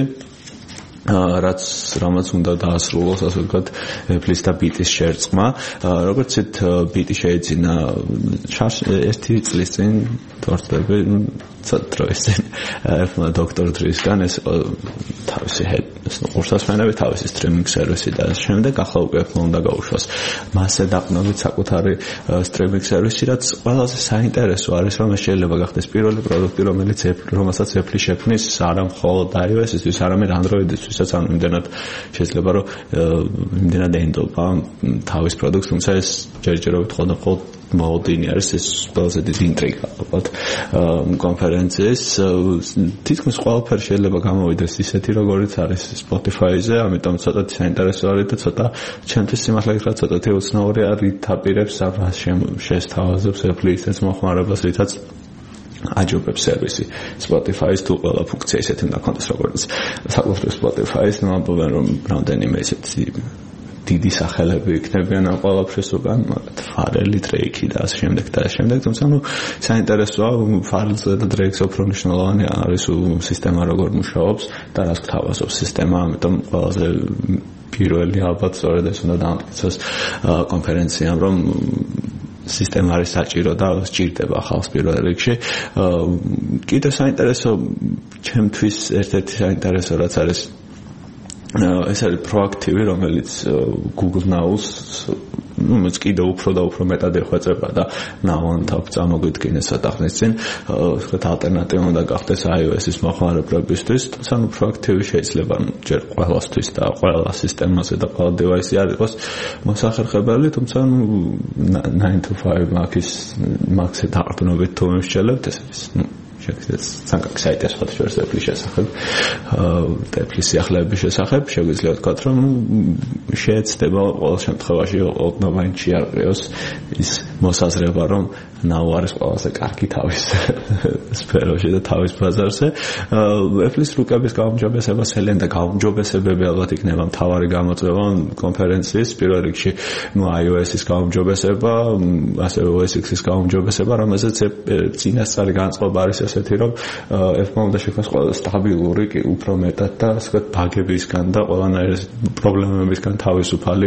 რამაც უნდა დაასრულოს, ასე ვთქვათ, Apple-ის და Beats-ის შერწყმა. როგორც იცით, Beats შეეძინა ერთი წლის წინ თორწლები, დროის წინ ერთმა დოქტორ დრისგან ეს თავისი ყურსასმენები, თავისი streaming service-ი და შემდეგ ახლა უკვე Apple უნდა გაუშვას მასზე დაყრდნობით საკუთარი streaming service-ი, რაც ყველაზე საინტერესო არის, რომ ეს შეიძლება გახდეს პირველი პროდუქტი, რომელსაც Apple შექმნის არა მხოლოდ iOS-ისთვის, არამედ Android-ისთვისაც, ანუ იმდენად შეიძლება რომ იმდენად ენდობა თავის პროდუქტს, თუმცა ეს ჯერჯერობით ხოლმე მოლოდინი არის, ეს ყველაზე დიდი ინტრიგა ალბათ კონფერენციის. თითქმის ყველაფერი შეიძლება გამოვიდეს ისეთი, როგორიც არის Spotify-ზე, ამიტომ ცოტათი საინტერესო არის და ცოტა ჩემთვის სიმართლე გითხრათ, ცოტათი უცნაური არის ითაპირებს რა შესთავაზებს Apple ისეთ მოხმარებას, რითაც აჯობებს სერვისი Spotify-ის თუ ყველა ფუნქცია ისეთი უნდა ქონდეს, როგორც საკუთრივ Spotify-ის, ამბობენ რომ რამდენიმე ისეთი დიდი სახელები იქნებიან ამ ყველაფრის უკან, ფარელი, დრეიკი და ასე შემდეგ და ასე შემდეგ, თუმცა საინტერესოა ფარელზე და დრეიკს უფრო მნიშვნელოვანი არის სისტემა როგორ მუშაობს და რას გთავაზობს სისტემა, ამიტომ ყველაზე პირველი ალბათ სწორედ ეს უნდა დამტკიცოს კონფერენციამ, რომ სისტემა არის საჭირო და სჭირდება ხალხს პირველ რიგში. კიდევ საინტერესო ჩემთვის ერთ-ერთი საინტერესო რაც არის ეს არის პროაქტივი, რომელიც Google Now-ს კიდევ უფრო და უფრო მეტად ეხვეწება და Now on Top წამოგვიდგინეს სათახნის წინ, ვთქვათ, ალტერნატივა უნდა გახდეს iOS-ის მოხმარებლებისთვის, თუმცა პროაქტივი შეიძლება ჯერ ყველასთვის და ყველა სისტემაზე და ყველა device-ი არ იყოს მოსახერხებელი, თუმცა 9 to 5 Mac-ზე დაყრდნობით თუ მისჩელებთ, ეს არის შეგიძლიათ სანკაკ საიტი ასხოთ შორის Apple-ის შესახებ, Apple-ის სიახლეების შესახებ, შეგვიძლია ვთქვათ, რომ შეეცდება ყოველ შემთხვევაში ოდნავ-მაინც შეარყიოს ის მოსაზრება, რომ Now არის ყველაზე კარგი თავის სფეროში და თავის ბაზარზე. Apple-ის რუკების გაუმჯობესება, სელენ და გაუმჯობესებები ალბათ იქნება მთავარი გამოწვევა კონფერენციის პირველ რიგში, iOS-ის გაუმჯობესება, ასევე OS X-ის გაუმჯობესება, რომელზეც წინასწარი განწყობა არის ესეთი, რომ Apple-მა უნდა შექმნას ყველა სტაბილური, უფრო მეტად და ასე ვთქვათ, ბაგებისგან და ყველანაირი პრობლემებისგან თავისუფალი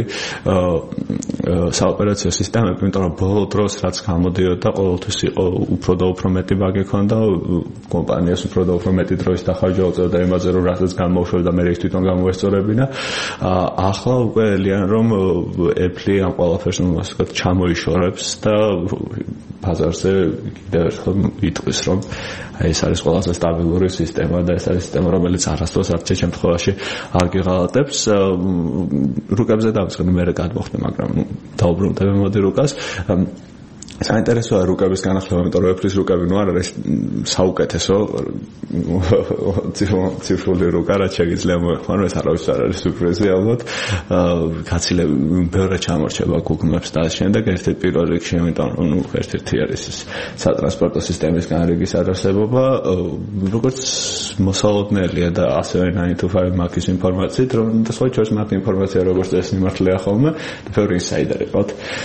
საოპერაციო სისტემები, იმიტომ რომ ბოლო დროს რაც გამოდიოდა და ყოველთვის იყო უფრო და უფრო მეტი ბაგი ქონდა, კომპანიას უფრო და უფრო მეტი დროის დახარჯვა უწევდა იმაზე, რომ რასაც გამოუშვებდა და მე ის თვითონ გამოესწორებინა. ახლა უკვე ელიან რომ Apple ამ ყველაფერს ასე ვთქვათ ჩამოიშორებს და ბაზარზე კიდევ ერთხელ იტყვის, რომ ეს არის ყველაზე სტაბილური სისტემა და ეს არის სისტემა, რომელიც არასდროს არც შემთხვევაში არ გიღალატებს. რუკებზე დავიწყე, მე გადმოხდი, მაგრამ დაუბრუნდები მოდი რუკას. საინტერესოა რუკების განახლება, იმიტომ რომ Apple-ის რუკები არ არის საუკეთესო ციფრული რუკა, რაც შეგიძლია მოეხმარო, ეს არავის არ არის სურპრიზი ალბათ. გაცილებით ბევრი ჩამორჩება Google Maps და ამ შემდეგ ერთ-ერთი პირველ რიგში, იმიტომ რომ ერთ-ერთი არის ეს სატრანსპორტო სისტემის განრიგის არარსებობა, როგორც მოსალოდნელია და ასევე 9 to 5 Mac-ის ინფორმაციით, რომ და სხვა შორის მათ ინფორმაცია როგორც ეს მიმართულია ხოლმე, ბევრი ინსაიდერი ყავთ.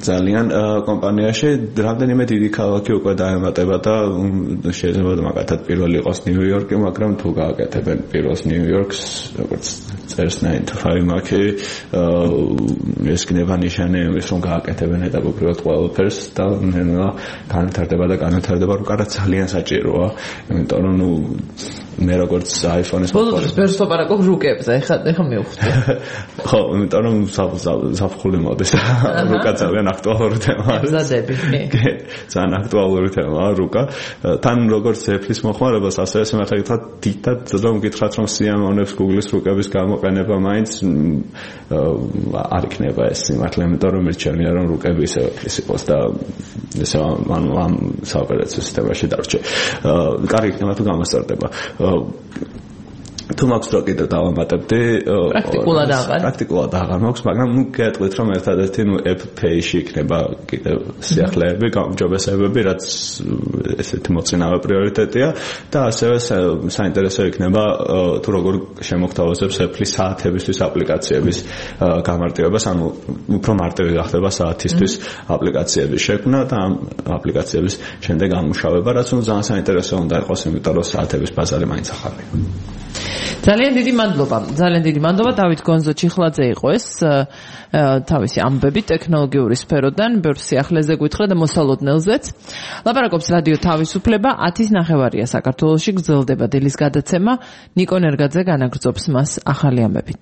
ძალიან კომპანიაში რამდენიმე დიდი ქალაქი უკვე დაემატება და შეიძლება მაგათად პირველი იყოს ნიუ-იორკი, მაგრამ თუ გააკეთებენ პირველს ნიუ-იორკს, როგორც წერს 9 to 5 მაქი, ეს გნება ნიშანი იმის, რომ გააკეთებენ ეტაპობრივად ყველაფერს და განვითარდება რუკა ძალიან საჭიროა, იმიტომ რომ მე როგორც iPhone-ის ბოლოს ვერს ვაპარაკობ რუკებზე, ეხლა მივხვდი. ხო, იმიტომ რომ საფხული მოდის. რუკა ძალიან აქტუალური თემაა. ზადები. ძალიან აქტუალური თემაა რუკა. თან როგორც Apple-ის მოხმარებას, ასევე სიმართლე დიდად რომ გითხრათ, რომ სიამოვნებს Google-ის რუკების გამოყენება მაინც არ იქნება ეს სიმართლე, იმიტომ რომ მირჩენია რომ რუკები ისე Apple-ის იყოს და ესე ამ საოპერაციო სისტემაში დარჩე. კარგი იქნება თუ გამოსწორდება. თუ მაქვს რო კიდე დავამატებდი პრაქტიკულად აღარ მაქვს, მაგრამ გეტყვით რომ ერთადერთი Apple Pay-ში იქნება კიდე სიახლეები, გაუმჯობესებები, რაც ესეთი მოწინავე პრიორიტეტია და ასევე საინტერესო იქნება თუ როგორ შემოგთავაზებს Apple-ის საათებისთვის აპლიკაციების გამარტივებას, ანუ უფრო მარტივი გახდება საათისთვის აპლიკაციების შექმნა და ამ აპლიკაციების შემდეგ ამუშავება, რაც ძალიან საინტერესო უნდა იყოს, იმიტომ რომ საათების ბაზარი მაინც ახალია. ძალიან დიდი მადლობა დავით გონზო ჩიხლაძე იყო ეს თავისი ამბები ტექნოლოგიური სფეროდან, ბევრ სიახლეზე გითხრა და მოსალოდნელზეც. ლაპარაკობს რადიო თავისუფლება, 10:09 საქართველოში გრძელდება დილის გადაცემა. ნიკო ნერგაძე განაგრძობს მას ახალი ამბებით.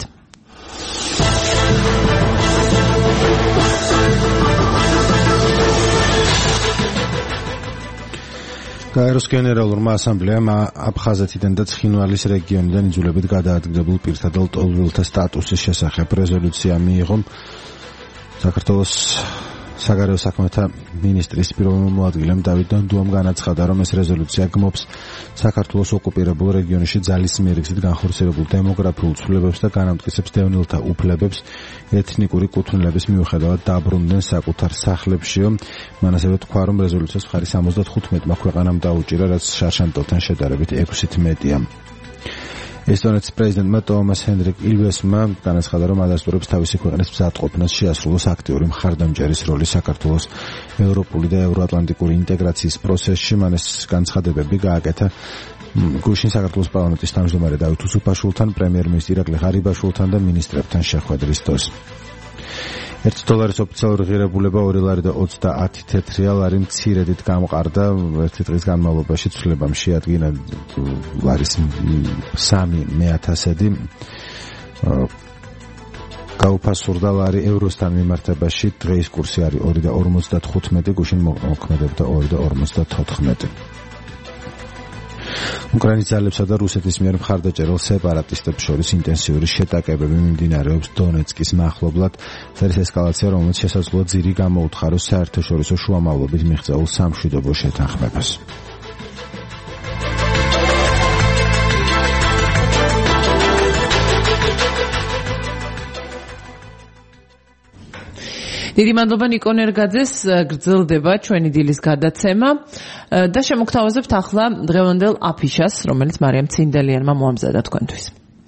გაეროს გენერალურმა ასამბლეამ აფხაზეთიდან და ცხინვალის რეგიონიდან იძულებით გადაადგილებულ პირთა და ლტოლვილთა სტატუსის შესახებ რეზოლუცია მიიღო. საქართველოს საგარეო საქმეთა მინისტრის პირველმა მოადგილემ დავით დონდუამ განაცხადა, რომ ეს რეზოლუცია გმობს საქართველოს ოკუპირებულ რეგიონში ძალისმიერი გზით განხორციელებულ დემოგრაფიულ ცვლილებებს და განამტკიცებს დევნილთა უფლებებს ეთნიკური კუთვნილების მიუხედავად დაბრუნდნენ საკუთარ სახლებშიო. მან ასევე თქვა, რომ რეზოლუციას მხარი 75 ქვეყანამ დაუჭირა, რაც შარშანტელთან შედარებით 6-ით მეტია. ესტონეთის პრეზიდენტმა ტომას ჰენდრიკ ილვესმა განაცხადა, რომ ადასტურებს თავისი ქვეყნის მზადყოფნას შეასრულოს აქტიური მხარდამჭერის როლი საქართველოს ევროპული და ევროატლანტიკური ინტეგრაციის პროცესში. მან ეს განცხადებები გააკეთა გუშინ საქართველოს პარლამენტის თავმჯდომარე დავით უსუფაშვილთან, პრემიერ-მინისტრი ირაკლი ღარიბაშვილთან და მინისტრებთან შეხვედრის დროს. $1 ოფიციალური ღირებულება 2 ლარი და 30 ლარი მცირედით გამყარდა. ერთი დღის განმავლობაში ცვლილებამ შეადგინა ლარის 3/1000-ი. გაუფასურდა ლარი ევროსთან მიმართებაში. დღეის კურსი არის 2.55, გუშინ მოქმედებდა 2.54. უკრაინის ძალებსა და რუსეთის მიერ მხარდაჭერილ სეპარატისტებს შორის ინტენსიური შეტაკებები მიმდინარეობს დონეცკის მახლობლად. ეს ესკალაცია, რომელიც შესაძლოა ძირი გამოუთხაროს საერთაშორისო შუამავლობით მიღწეულ სამშვიდობო შეთანხმებას. დიდი მადლობა ნიკო ნერგაძეს, გრძელდება ჩვენი დილის გადაცემა და შემოგთავაზებთ ახლა დღევანდელ აფიშას, რომელიც მარიამ ცინდელიანმა მოამზადა თქვენთვის.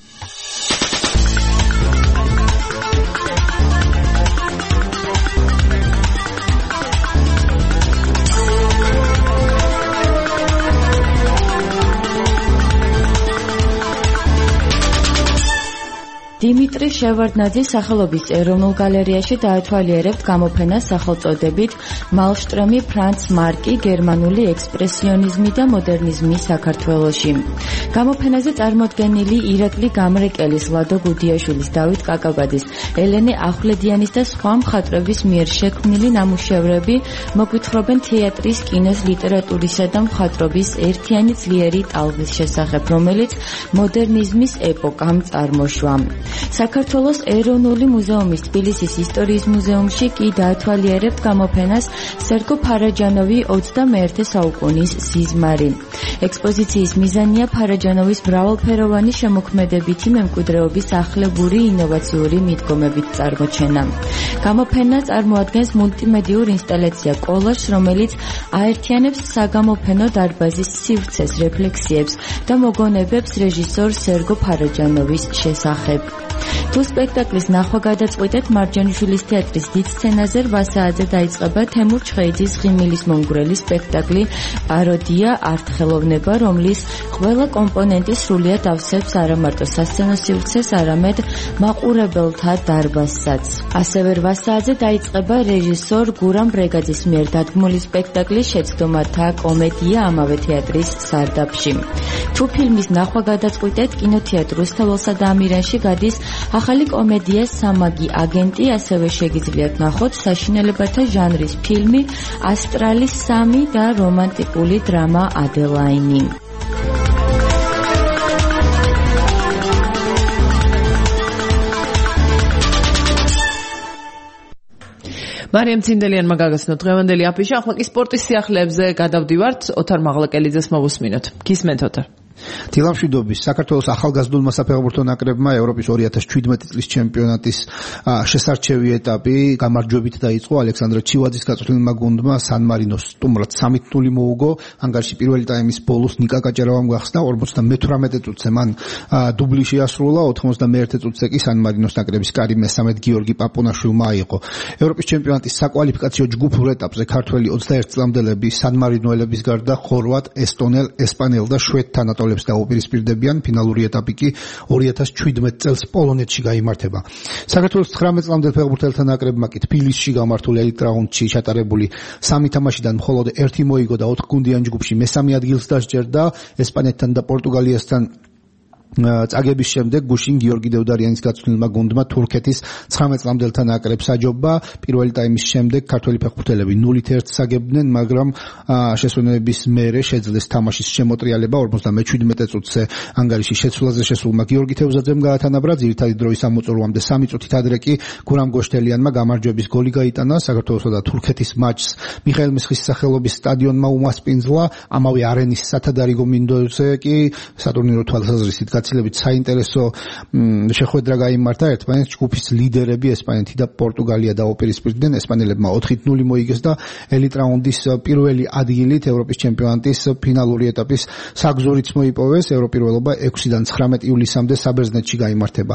დიმიტრი შევარდნაძის სახელობის ეროვნულ გალერეაში დაეთვალიერებთ გამოფენას სახელწოდებით მალშტრომი ფრანც მარკი გერმანული ექსპრესიონიზმი და მოდერნიზმი საქართველოში. გამოფენაზე წარმოდგენილი ირაკლი გამრეკელის, ლადო გუდიაშვილის, დავით კაკაბაძის, ელენე ახვლედიანის და სხვა მხატვრების მიერ შექმნილი ნამუშევრები მოგვითხრობენ თეატრის, კინოს, ლიტერატურისა და მხატვრობის ერთიანი ძლიერი ტალღის შესახებ, რომელიც მოდერნიზმის ეპოქამ წარმოშვა. საქართველოს ეროვნული მუზეუმის თბილისის ისტორიის მუზეუმში კი დაათვალიერებთ გამოფენას სერგო ფარაჯანოვი 21 საუკუნის სიზმარი. ექსპოზიციის მიზანია ფარაჯანოვის მრავალფეროვანი შემოქმედებითი მემკვიდრეობის ახლებური ინოვაციური მიდგომებით წარმოჩენა. გამოფენა წარმოადგენს მულტიმედიურ ინსტალაცია კოლაჟს, რომელიც აერთიანებს საგამოფენო დარბაზის სივრცეს, რეფლექსიებს და მოგონებებს რეჟისორ სერგო ფარაჯანოვის შესახებ. თუ სპექტაკლის ნახვა გადაწყვეტეთ მარჯანიშვილის თეატრის დიდ სცენაზე 8 საათზე დაიწყება თემურ ჩხეიძის ღიმილის მომგვრელი სპექტაკლი პაროდია არტ-ხელოვნება, რომლის ყველა კომპონენტი სრულიად ავსებს არა მარტო სასცენო სივრცეს, არამედ მაყურებელთა დარბაზსაც. ასევე 8 საათზე დაიწყება რეჟისორ გურამ ბრეგაძის მიერ დადგმული სპექტაკლის შეცდომათა კომედია ამავე თეატრის სარდაფში. თუ ფილმის ნახვა გადაწყვეტეთ, კინოთეატრ რუსთაველსა და ამირანში გადის ახალი კომედია სამაგი აგენტი, ასევე შეგიძლიათ ნახოთ საშინელებათა ჟანრის ფილმი ასტრალი 3 და რომანტიკული დრამა ადელაინი. მარიამ ცინდელიანმა გაგაცნო დღევანდელი აფიში. ახლა კი სპორტის სიახლეებზე გადავდივართ. ოთარ მაღლაკელიძეს მოვუსმინოთ. გისმენთ ოთარ. დილამშვიდობის საქართველოს ახალგაზრდულმა საფეხბურთო ნაკრებმა ევროპის 2017 წლის ჩემპიონატის შესარჩევი ეტაპი გამარჯვებით დაიწყო. ალექსანდრე ჩივაძის გაწვრთნილმა გუნდმა სან მარინოს სტუმრად 3-0 მოუგო. ანგარიში პირველი ტაიმის ბოლოს ნიკა კაჭარავამ გახსნა 58 წუთზე მან დუბლი შეასრულა. 91 წუთზე კი სან მარინოს ნაკრების კარი მესამედ გიორგი პაპონაშვილმა აიღო. ევროპის ჩემპიონატის საკვალიფიკაციო ჯგუფურ ეტაპზე ქართველი 21 წლამდელები სან მარინოელების გარდა ხორვატ, ესტონელ, ესპანელ და შვედთან დაუპირისპირდებიან. ფინალური ეტაპი კი 2017 წელს პოლონეთში გაიმართება. საქართველოს 19 წლამდელ ფეხბურთელთა ნაკრებმა კი თბილისში გამართულ ელიტ რაუნდში ჩატარებული 3 თამაშიდან მხოლოდ 1 მოიგო და 4 გუნდიან ჯგუფში მესამე ადგილს დასჯერდა. ესპანეთთან და პორტუგალიასთან წაგების შემდეგ გუშინ გიორგი დევდარიანის გაწვრთნილმა გუნდმა თურქეთის 19 წლამდელთა ნაკრებს აჯობა. პირველი ტაიმის შემდეგ ქართველი ფეხბურთელები 0-1 საგებდნენ, მაგრამ შესვენების მერე შეძლეს თამაშის შემოტრიალება. 57 წუთზე ანგარიში შეცვლაზე შესულმა გიორგი თევზაძემ გაათანაბრა. ძირითადი დროის ამოწურვამდე 3 წუთით ადრე კი გურამ გოშტელიანმა გამარჯვების გოლი გაიტანა. საქართველოსა და თურქეთის მატჩს მიხეილ მესხის სახელობის სტადიონმა უმასპინძლა. ამავე არენის სათადარიგო მინდორზე კი სატურნირო თვალსაზრისით გაცილებით საინტერესო შეხვედრა გაიმართა. ერთმანეთს ჯგუფის ლიდერები ესპანეთი და პორტუგალია დაუპირისპირდნენ. ესპანელებმა 4-0 მოიგეს და ელიტ რაუნდის პირველი ადგილით ევროპის ჩემპიონატის ფინალური ეტაპის საგზურიც მოიპოვეს. ევროპირველობა 6-დან 19 ივლისამდე საბერძნეთში გაიმართება.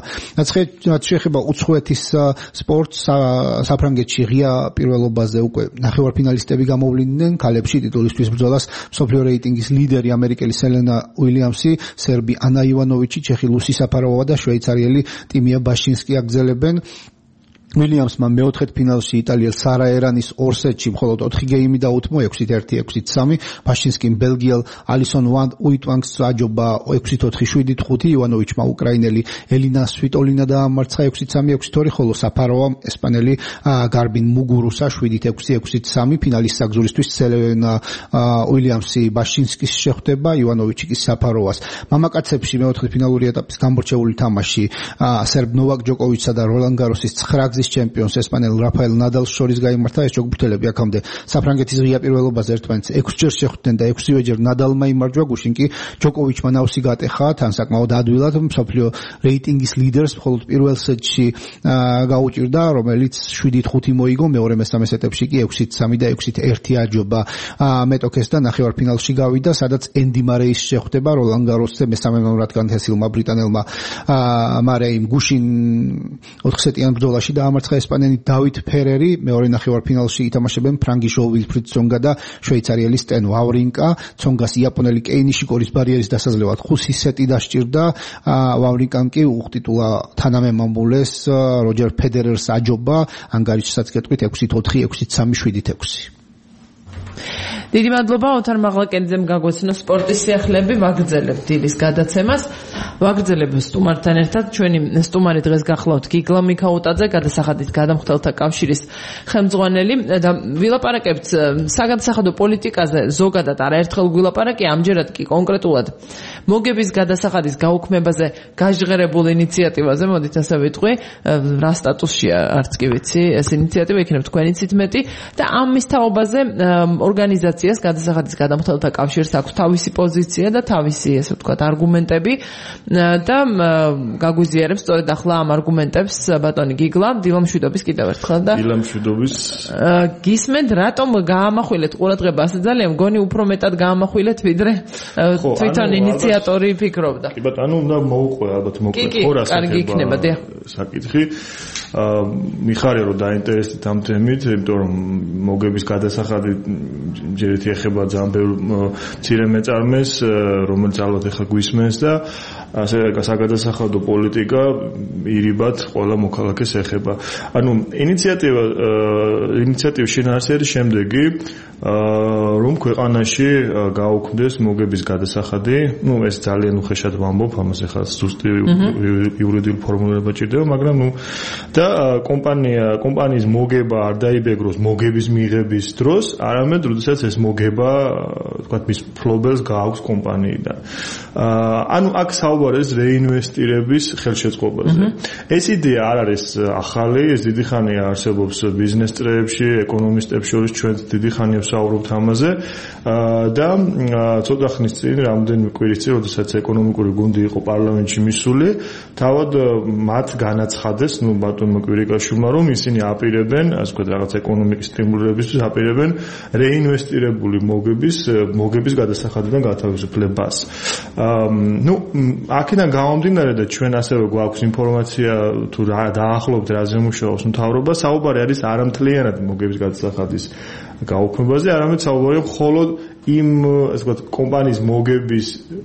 რაც შეეხება უცხოეთის სპორტს, საფრანგეთში ღია პირველობაზე უკვე ნახევარფინალისტები გამოვლინდნენ. ქალებში ტიტულისთვის ბრძოლას მსოფლიო რეიტინგის ლიდერი ამერიკელი სელენა უილიამსი, სერბი ანა ივანოვიჩი, ჩეხი ლუსი საფაროვა და შვეიცარიელი ტიმია ბაშინსკი აგრძელებენ. ვილიამსმა მეოთხედ ფინალში იტალიელ სარა ერანის ორსეტში მხოლოდ 4 გეიმი დაუთმო 6-1, 6-3. ბაშინსკიმ ბელგიელ ალისონ უიტვანგს აჯობა 6-4, 7-5. ივანოვიჩმა უკრაინელი ელინა სვიტოლინა დაამარცხა 6-3, 6-2, ხოლო საფაროვამ ესპანელი გარბინ მუგურუსა 7-6, 6-3. ფინალის საგზურისთვის სელენა უილიამსი ბაშინსკის შეხვდება, ივანოვიჩი კი საფაროვას. მამაკაცებში მეოთხე ფინალური ეტაპის გამორჩეული თამაში სერბ ნოვაკ ჯოკოვიჩსა და როლან გაროსის 9 ჩემპიონს ესპანელ რაფაელ ნადალს შორის გაიმართა. ეს ჯგუფთელები აქამდე საფრანგეთის ღია პირველობაზე ერთმანეთს 6 ჯერ შეხვდნენ და 6-ვე ჯერ ნადალმა იმარჯვა. გუშინ კი ჯოკოვიჩმა ნავსი გატეხა, თან საკმაოდ ადვილად მსოფლიო რეიტინგის ლიდერს მხოლოდ პირველ სეტში გაუჭირდა, რომელიც 7-5 მოიგო. მეორე მესამე სეტებში კი 6-3 და 6-1 აჯობა მეტოქეს და ნახევარფინალში გავიდა, სადაც ენდი მარეის შეხვდება როლან გაროსზე მესამე ნომრად განთესილმა ბრიტანელმა მარეიმ. გუშინ 4 სეტიან ბრძოლაში ამარცხა ესპანელი დავით ფერერი. მეორე ნახევარფინალში ითამაშებენ ფრანგი შოუ ვილფრიდ ცონგა და შვეიცარიელი სტენ ვავრინკა. ცონგას იაპონელი კეი ნიშიკორის ბარიერის დასაძლევად 5 სეტი დასჭირდა. ვავრინკამ კი უხტიტულა თანამემამულეს როჯერ ფედერერს აჯობა. ანგარიშსაც გეტყვით 6-4, 6-3, 7-6. დიდი მადლობა ოთარ მაღლაკელიძემ გაგვეცნო სპორტის სიახლეები. ვაგრძელებთ დილის გადაცემას. ვაგრძელებ სტუმართან ერთად. ჩვენი სტუმარი დღეს გახლავთ გიგლა მიქაუტაძე, გადასახადით გადამხდელთა კავშირის ხელმძღვანელი და ვილაპარაკებთ საგადასახადო პოლიტიკაზე ზოგადად არაერთხელ ვილაპარაკია, ამჯერად კი კონკრეტულად მოგების გადასახადის გაუქმებაზე გაჟღერებულ ინიციატივაზე. მოდით ასე ვიტყვი, რა სტატუსშია არც კი ვიცი ეს ინიციატივა, იქნებ თქვენიცით მეტი და ამ მისთაობაზე ორგანიზაცია ორგანიზაციას გადასახადის გადამხდელთა კავშირს აქვს თავისი პოზიცია და თავისი, ესე ვთქვათ, არგუმენტები და გაგვიზიარებს სწორედ ახლა ამ არგუმენტებს ბატონი გიგლა, დილამშვიდობის კიდევ ერთხელ და დილამშვიდობის. გისმენთ, რატომ გაამახვილეთ ყურადღება ასე ძალიან, მგონი უფრო მეტად გაამახვილეთ ვიდრე თვითონ ინიციატორი ფიქრობდა. კი ბატონო, უნდა მოუყვე ალბათ მოკლედ ხორას საკითხი. მიხარია რომ დაინტერესდით ამ თემით, იმიტომ რომ მოგების გადასახადი ჯერეთი ეხება ძალიან ბევრ მცირე მეწარმეს, რომელიც ალბათ ახლა გვისმენს და ასე საგადასახადო პოლიტიკა ირიბად ყველა მოქალაქეს ეხება. ანუ ინიციატივის შინაარსი არის შემდეგი, რომ ქვეყანაში გაუქმდეს მოგების გადასახადი, ეს ძალიან უხეშად ვამბობ, ამას ახლა ზუსტი იურიდიული ფორმულირება ჭირდება, მაგრამ და კომპანიის მოგება არ დაიბეგროს მოგების მიღების დროს, არამედ როდესაც ეს მოგება, თქვათ, მის მფლობელს გააქვს კომპანიიდან. ანუ აქ საუბარი არის რეინვესტირების ხელშეწყობაზე. ეს იდეა არ არის ახალი, ეს დიდი ხანია არსებობს ბიზნეს წრეებში, ეკონომისტებს შორის ჩვენ დიდი ხანია ვსაუბრობთ ამაზე და ცოტა ხნის წინ, რამდენიმე კვირის წინ, როდესაც ეკონომიკური გუნდი იყო პარლამენტში მისული, თავად მათ განაცხადეს, ბატონმა კვირიკაშვილმა, რომ ისინი აპირებენ, ასე ვთქვათ, რაღაც ეკონომიკის სტიმულირებისთვის აპირებენ რეინვესტირებული მოგების გადასახადიდან გათავისუფლებას. აქედან გამომდინარე და ჩვენ ასევე გვაქვს ინფორმაცია თუ დაახლოებით რაზე მუშაობს მთავრობა, საუბარი არის არამთლიანად მოგების გადასახადის გაუქმებაზე, არამედ საუბარია მხოლოდ იმ, ასე ვთქვათ, კომპანიის მოგების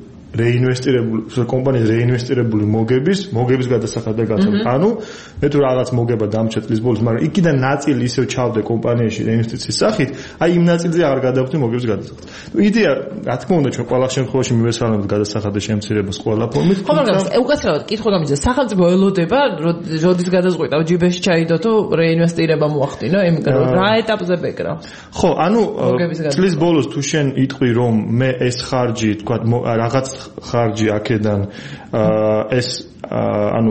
რეინვესტირებული მოგების გადასახადიდან გათავისუფლება. ანუ მე თუ რაღაც მოგება დამჭრა წლის ბოლოს, მაგრამ იქიდან ნაწილი ისევ ჩავდე კომპანიაში ინვესტიციის სახით, აი იმ ნაწილზე არ გადავხვდი მოგების გადასახადს. იდეა, რა თქმა უნდა, ჩვენ ყველა შემთხვევაში მივესალმებთ გადასახადის შემცირებას ყველა ფორმით. ხო, მაგრამ უკაცრავად კითხვა გამიძა, სახელმწიფო ელოდება, როდის გადაზღვიტავ ჯიბეში ჩაიდო თუ რეინვესტირება მოახდინო, იმიტომ რომ რა ეტაპზე ბეკრავს. ხო, ანუ წლის ბოლოს თუ შენ იტყვი რომ მე ეს ხარჯი, თქვა რაღაც ხარჯი აქედან ეს ანუ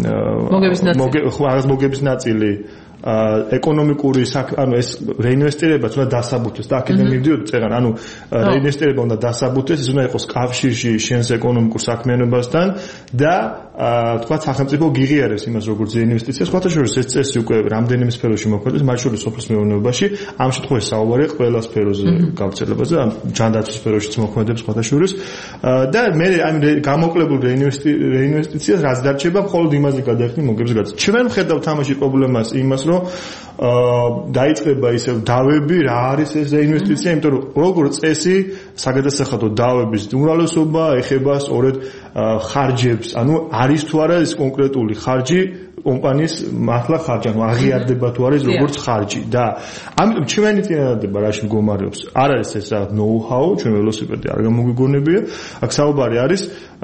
მოგების ნაწილი ეკონომიკური ანუ ეს რეინვესტირებაც უნდა დასაბუთდეს და აქედან მივდიოდი წეღან, ანუ რეინვესტირება უნდა დასაბუთდეს, ეს უნდა იყოს კავშირში შენს ეკონომიკურ საქმიანობასთან და თქვა სახელმწიფო გიღიარებს იმას როგორც ინვესტიციას, სხვათა შორის ეს წესი უკვე რამდენიმე სფეროში მოქმედებს, მათ შორის სოფლის მეურნეობაში, ამ შემთხვევაში საუბარია ყველა სფეროზე გავრცელებაზე, ან ჯანდაცვის სფეროშიც მოქმედებს სხვათა შორის და მე ამ გამოკლებულ რეინვესტიციას რაც დარჩება, მხოლოდ იმაზე გადაიხდი მოგების გადასახადს. ჩვენ ვხედავთ თამაში პრობლემას იმას, რომ დაიწყება ისევ დავები, რა არის ეს ინვესტიცია, იმიტომ რომ როგორც წესი საგადასახადო დავების უმრავლესობა ეხება სწორედ ხარჯებს, ანუ არის თუ არა ეს კონკრეტული ხარჯი კომპანიის მართლა ხარჯი, ანუ აღიარდება თუ არის როგორც ხარჯი და ამიტომ ჩვენი წინადადება რაში მდგომარეობს, არ არის ეს რაღაც ნოუ-ჰაუ, ჩვენ ველოსიპედი არ გამოგვიგონებია, აქ საუბარი არის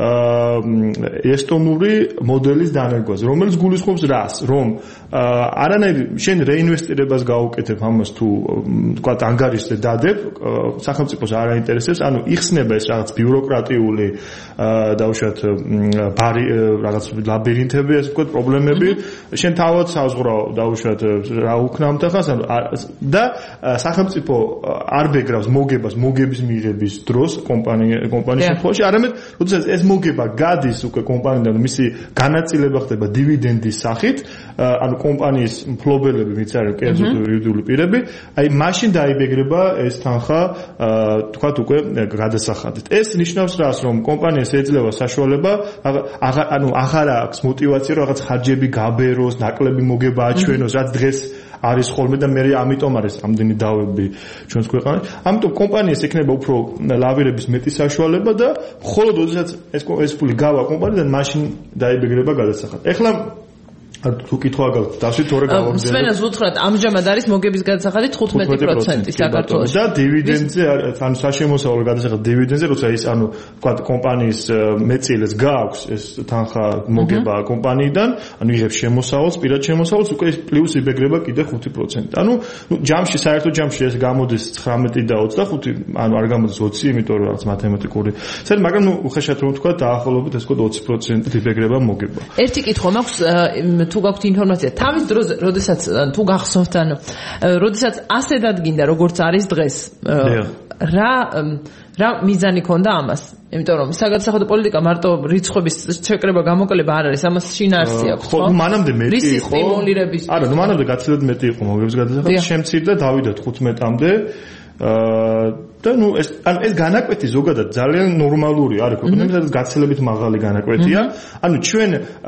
ესტონური მოდელის დანერგვაზე, რომელიც გულისხმობს რას, რომ არანაირი შენ რეინვესტირებას გაუკეთებ ამას თუ თქვა ანგარიშზე დადებ, სახელმწიფოს არ აინტერესებს, ანუ იხსნება ეს რაღაც ბიუროკრატიული დაუშვათ რაღაც ლაბირინთები, ასე ვთქვათ, პრობლემები, შენ თავად საზღვრაო დაუშვათ რა უქნამთ ახლა და სახელმწიფო არ ბეგრავს მოგების მიღების დროს კომპანიის შემთხვევაში, არამედ როდესაც ეს მოგება გადის უკვე კომპანიიდან, მისი განაწილება ხდება დივიდენდის სახით, ანუ კომპანიის მფლობელები, ვინც არის კერძო იურიდიული პირები, აი მაშინ დაიბეგრება ეს თანხა, თქვათ უკვე გადასახადით. ეს ნიშნავს რას, რომ კომპანიას ეძლევა საშუალება, ანუ აღარ აქვს мотиваცია რომ რაღაც ხარჯები გაბეროს, ნაკლები მოგება აჩვენოს, რაც დღეს არის ხოლმე და მე ამიტომ არის ამდენი დავები ჩვენს ქვეყანაში. ამიტომ კომპანიას ექნება უფრო ლავირების მეტი საშუალება და მხოლოდ როდესაც ეს ფული გავა კომპანიიდან, მაშინ დაიბეგრება გადასახადი. ეხლა თუ კითხვა გაქვთ, დავსვით თორე გავამბობ. სვენას უთხრათ, ამჟამად არის მოგების გადასახადი 15% საქართველოში. და დივიდენდზე, ანუ საშემოსავლო გადასახადი დივიდენდზე, როცა ის ანუ თქვა კომპანიის მეწილეს გააქვს ეს თანხა მოგება კომპანიიდან, ანუ იღებს შემოსავალს, პირად შემოსავალს, უკვე ის პლუს იბეგრება კიდე 5%. ანუ ჯამში საერთოდ ჯამში ეს გამოდის 19 და 25, ანუ არ გამოდის 20, იმიტომ რომ რაღაც მათემატიკური. მაგრამ უხეშად რომ თქვა, დაახლოებით ეს 20% იბეგრება მოგება. ერთი კითხვა მაქვს თუ გაქვთ ინფორმაცია თავის დროზე, როდესაც თუ გახსოვთ, როდესაც ასე დადგინდა, როგორც არის დღეს, რა მიზანი ქონდა ამას? იმიტომ რომ საგადასახადო პოლიტიკა მარტო რიცხვების შეკრება გამოკლება არ არის, ამას შინაარსი აქვს, ხო? მანამდე მეტი იყო. სტიმულირების. არა, მანამდე გაცილებით მეტი იყო მოგების გადასახადი, შემცირდა, დავიდა 15-მდე. და ეს განაკვეთი ზოგადად ძალიან ნორმალური არის, ქვეყნებიდან გაცილებით მაღალი განაკვეთია. ჩვენ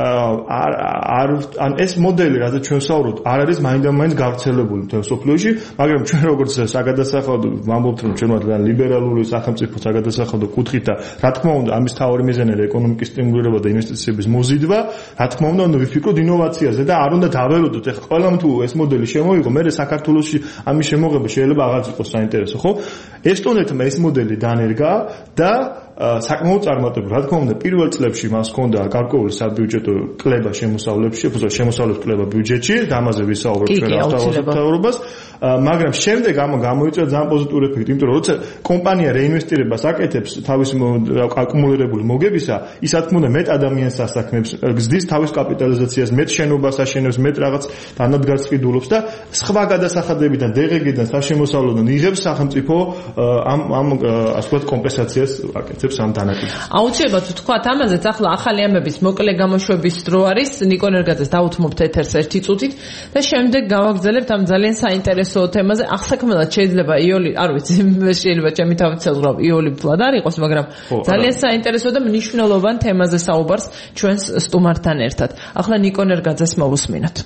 ეს მოდელი, რაზეც ჩვენ ვსაუბრობთ, არ არის მაინდამაინც გავრცელებული მთელ მსოფლიოში, მაგრამ ჩვენ როგორც საგადასახადო ვამბობთ, რომ ჩვენ ვართ ლიბერალური სახელმწიფო საგადასახადო კუთხით და რა თქმა უნდა, ამის მთავარი მიზანი არის ეკონომიკის სტიმულირება და ინვესტიციების მოზიდვა. რა თქმა უნდა, ვიფიქროთ ინოვაციაზე და არ უნდა დაველოდოთ. ეხლა ყველამ თუ ეს მოდელი შემოიღო, მე საქართველოში ამის შემოღება შეიძლება აღარც იყოს საინტერესო, ხო? ესტონეთმა ეს მოდელი დანერგა და საკმაოდ წარმატებული. რა თქმა უნდა, პირველ წლებში მას ჰქონდა გარკვეული საბიუჯეტო კლება შემოსავლებში, შემოსავლების კლება ბიუჯეტში, და ამაზე ვისაუბრებთ ჩვენ ავტოვაზრობას, მაგრამ შემდეგ გამოიწვია ძალიან პოზიტიური ეფექტი, იმიტომ რომ როცა კომპანია რეინვესტირებას აკეთებს თავის აკუმულირებული მოგებისა, ის რა თქმა უნდა მეტ ადამიანს ასაქმებს, გზდის თავის კაპიტალიზაციას, მეტ შენობას აშენებს, მეტ რაღაც დანადგარს ყიდულობს და სხვა გადასახადებიდან, დეგეგიდან, საშემოსავლოდან იღებს სახელმწიფო ამ ასე ვთქვათ კომპენსაციას აკეთებს ამ დანაკლისს. აუცილებლად ვთქვათ ამაზეც, ახლა ახალი ამების მოკლე გამოშვების დრო არის, ნიკო ნერგაძეს დავუთმობთ ეთერს 1 წუთით და შემდეგ გავაგრძელებთ ამ ძალიან საინტერესო თემაზე. აღსაქმნელად შეიძლება იოლი, არ ვიცი, შეიძლება ჩემი თავით საზღვრავ იოლი მთლად არ იყოს, მაგრამ ძალიან საინტერესო და მნიშვნელოვან თემაზე საუბარს ჩვენს სტუმართან ერთად. ახლა ნიკო ნერგაძეს მოვუსმინოთ.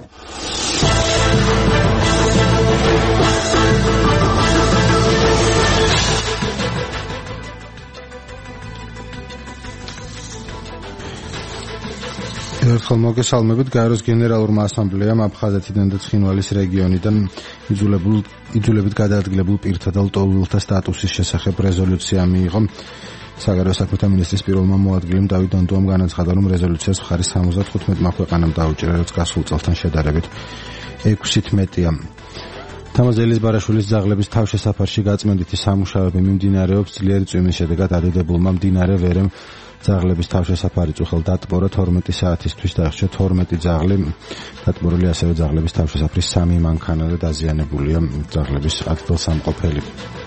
ერთხელ მოგესალმებით. გაეროს გენერალურმა ასამბლეამ აფხაზეთიდან და ცხინვალის რეგიონიდან იძულებით გადაადგილებულ პირთა და ლტოლვილთა სტატუსის შესახებ რეზოლუცია მიიღო. საგარეო საქმეთა მინისტრის პირველმა მოადგილემ დავით დონტუამ განაცხადა, რომ რეზოლუციას მხარი 75-მა ქვეყანამ დაუჭირა, რაც გასულ წელთან შედარებით 6-ით მეტია. თამაზ ელიზბარაშვილის ძაღლების თავშესაფარში გაწმენდითი სამუშაოები მიმდინარეობს. ძლიერი წვიმის შედეგად ადიდებულმა მდინარე ვერემ ძაღლების თავშესაფარი წუხელ დატბორა 12 საათისთვის დაიხშა 12 ძაღლი. დატბორილი ასევე ძაღლების თავშესაფრის 3 მანქანა და დაზიანებულია ძაღლების ადგილსამყოფელი.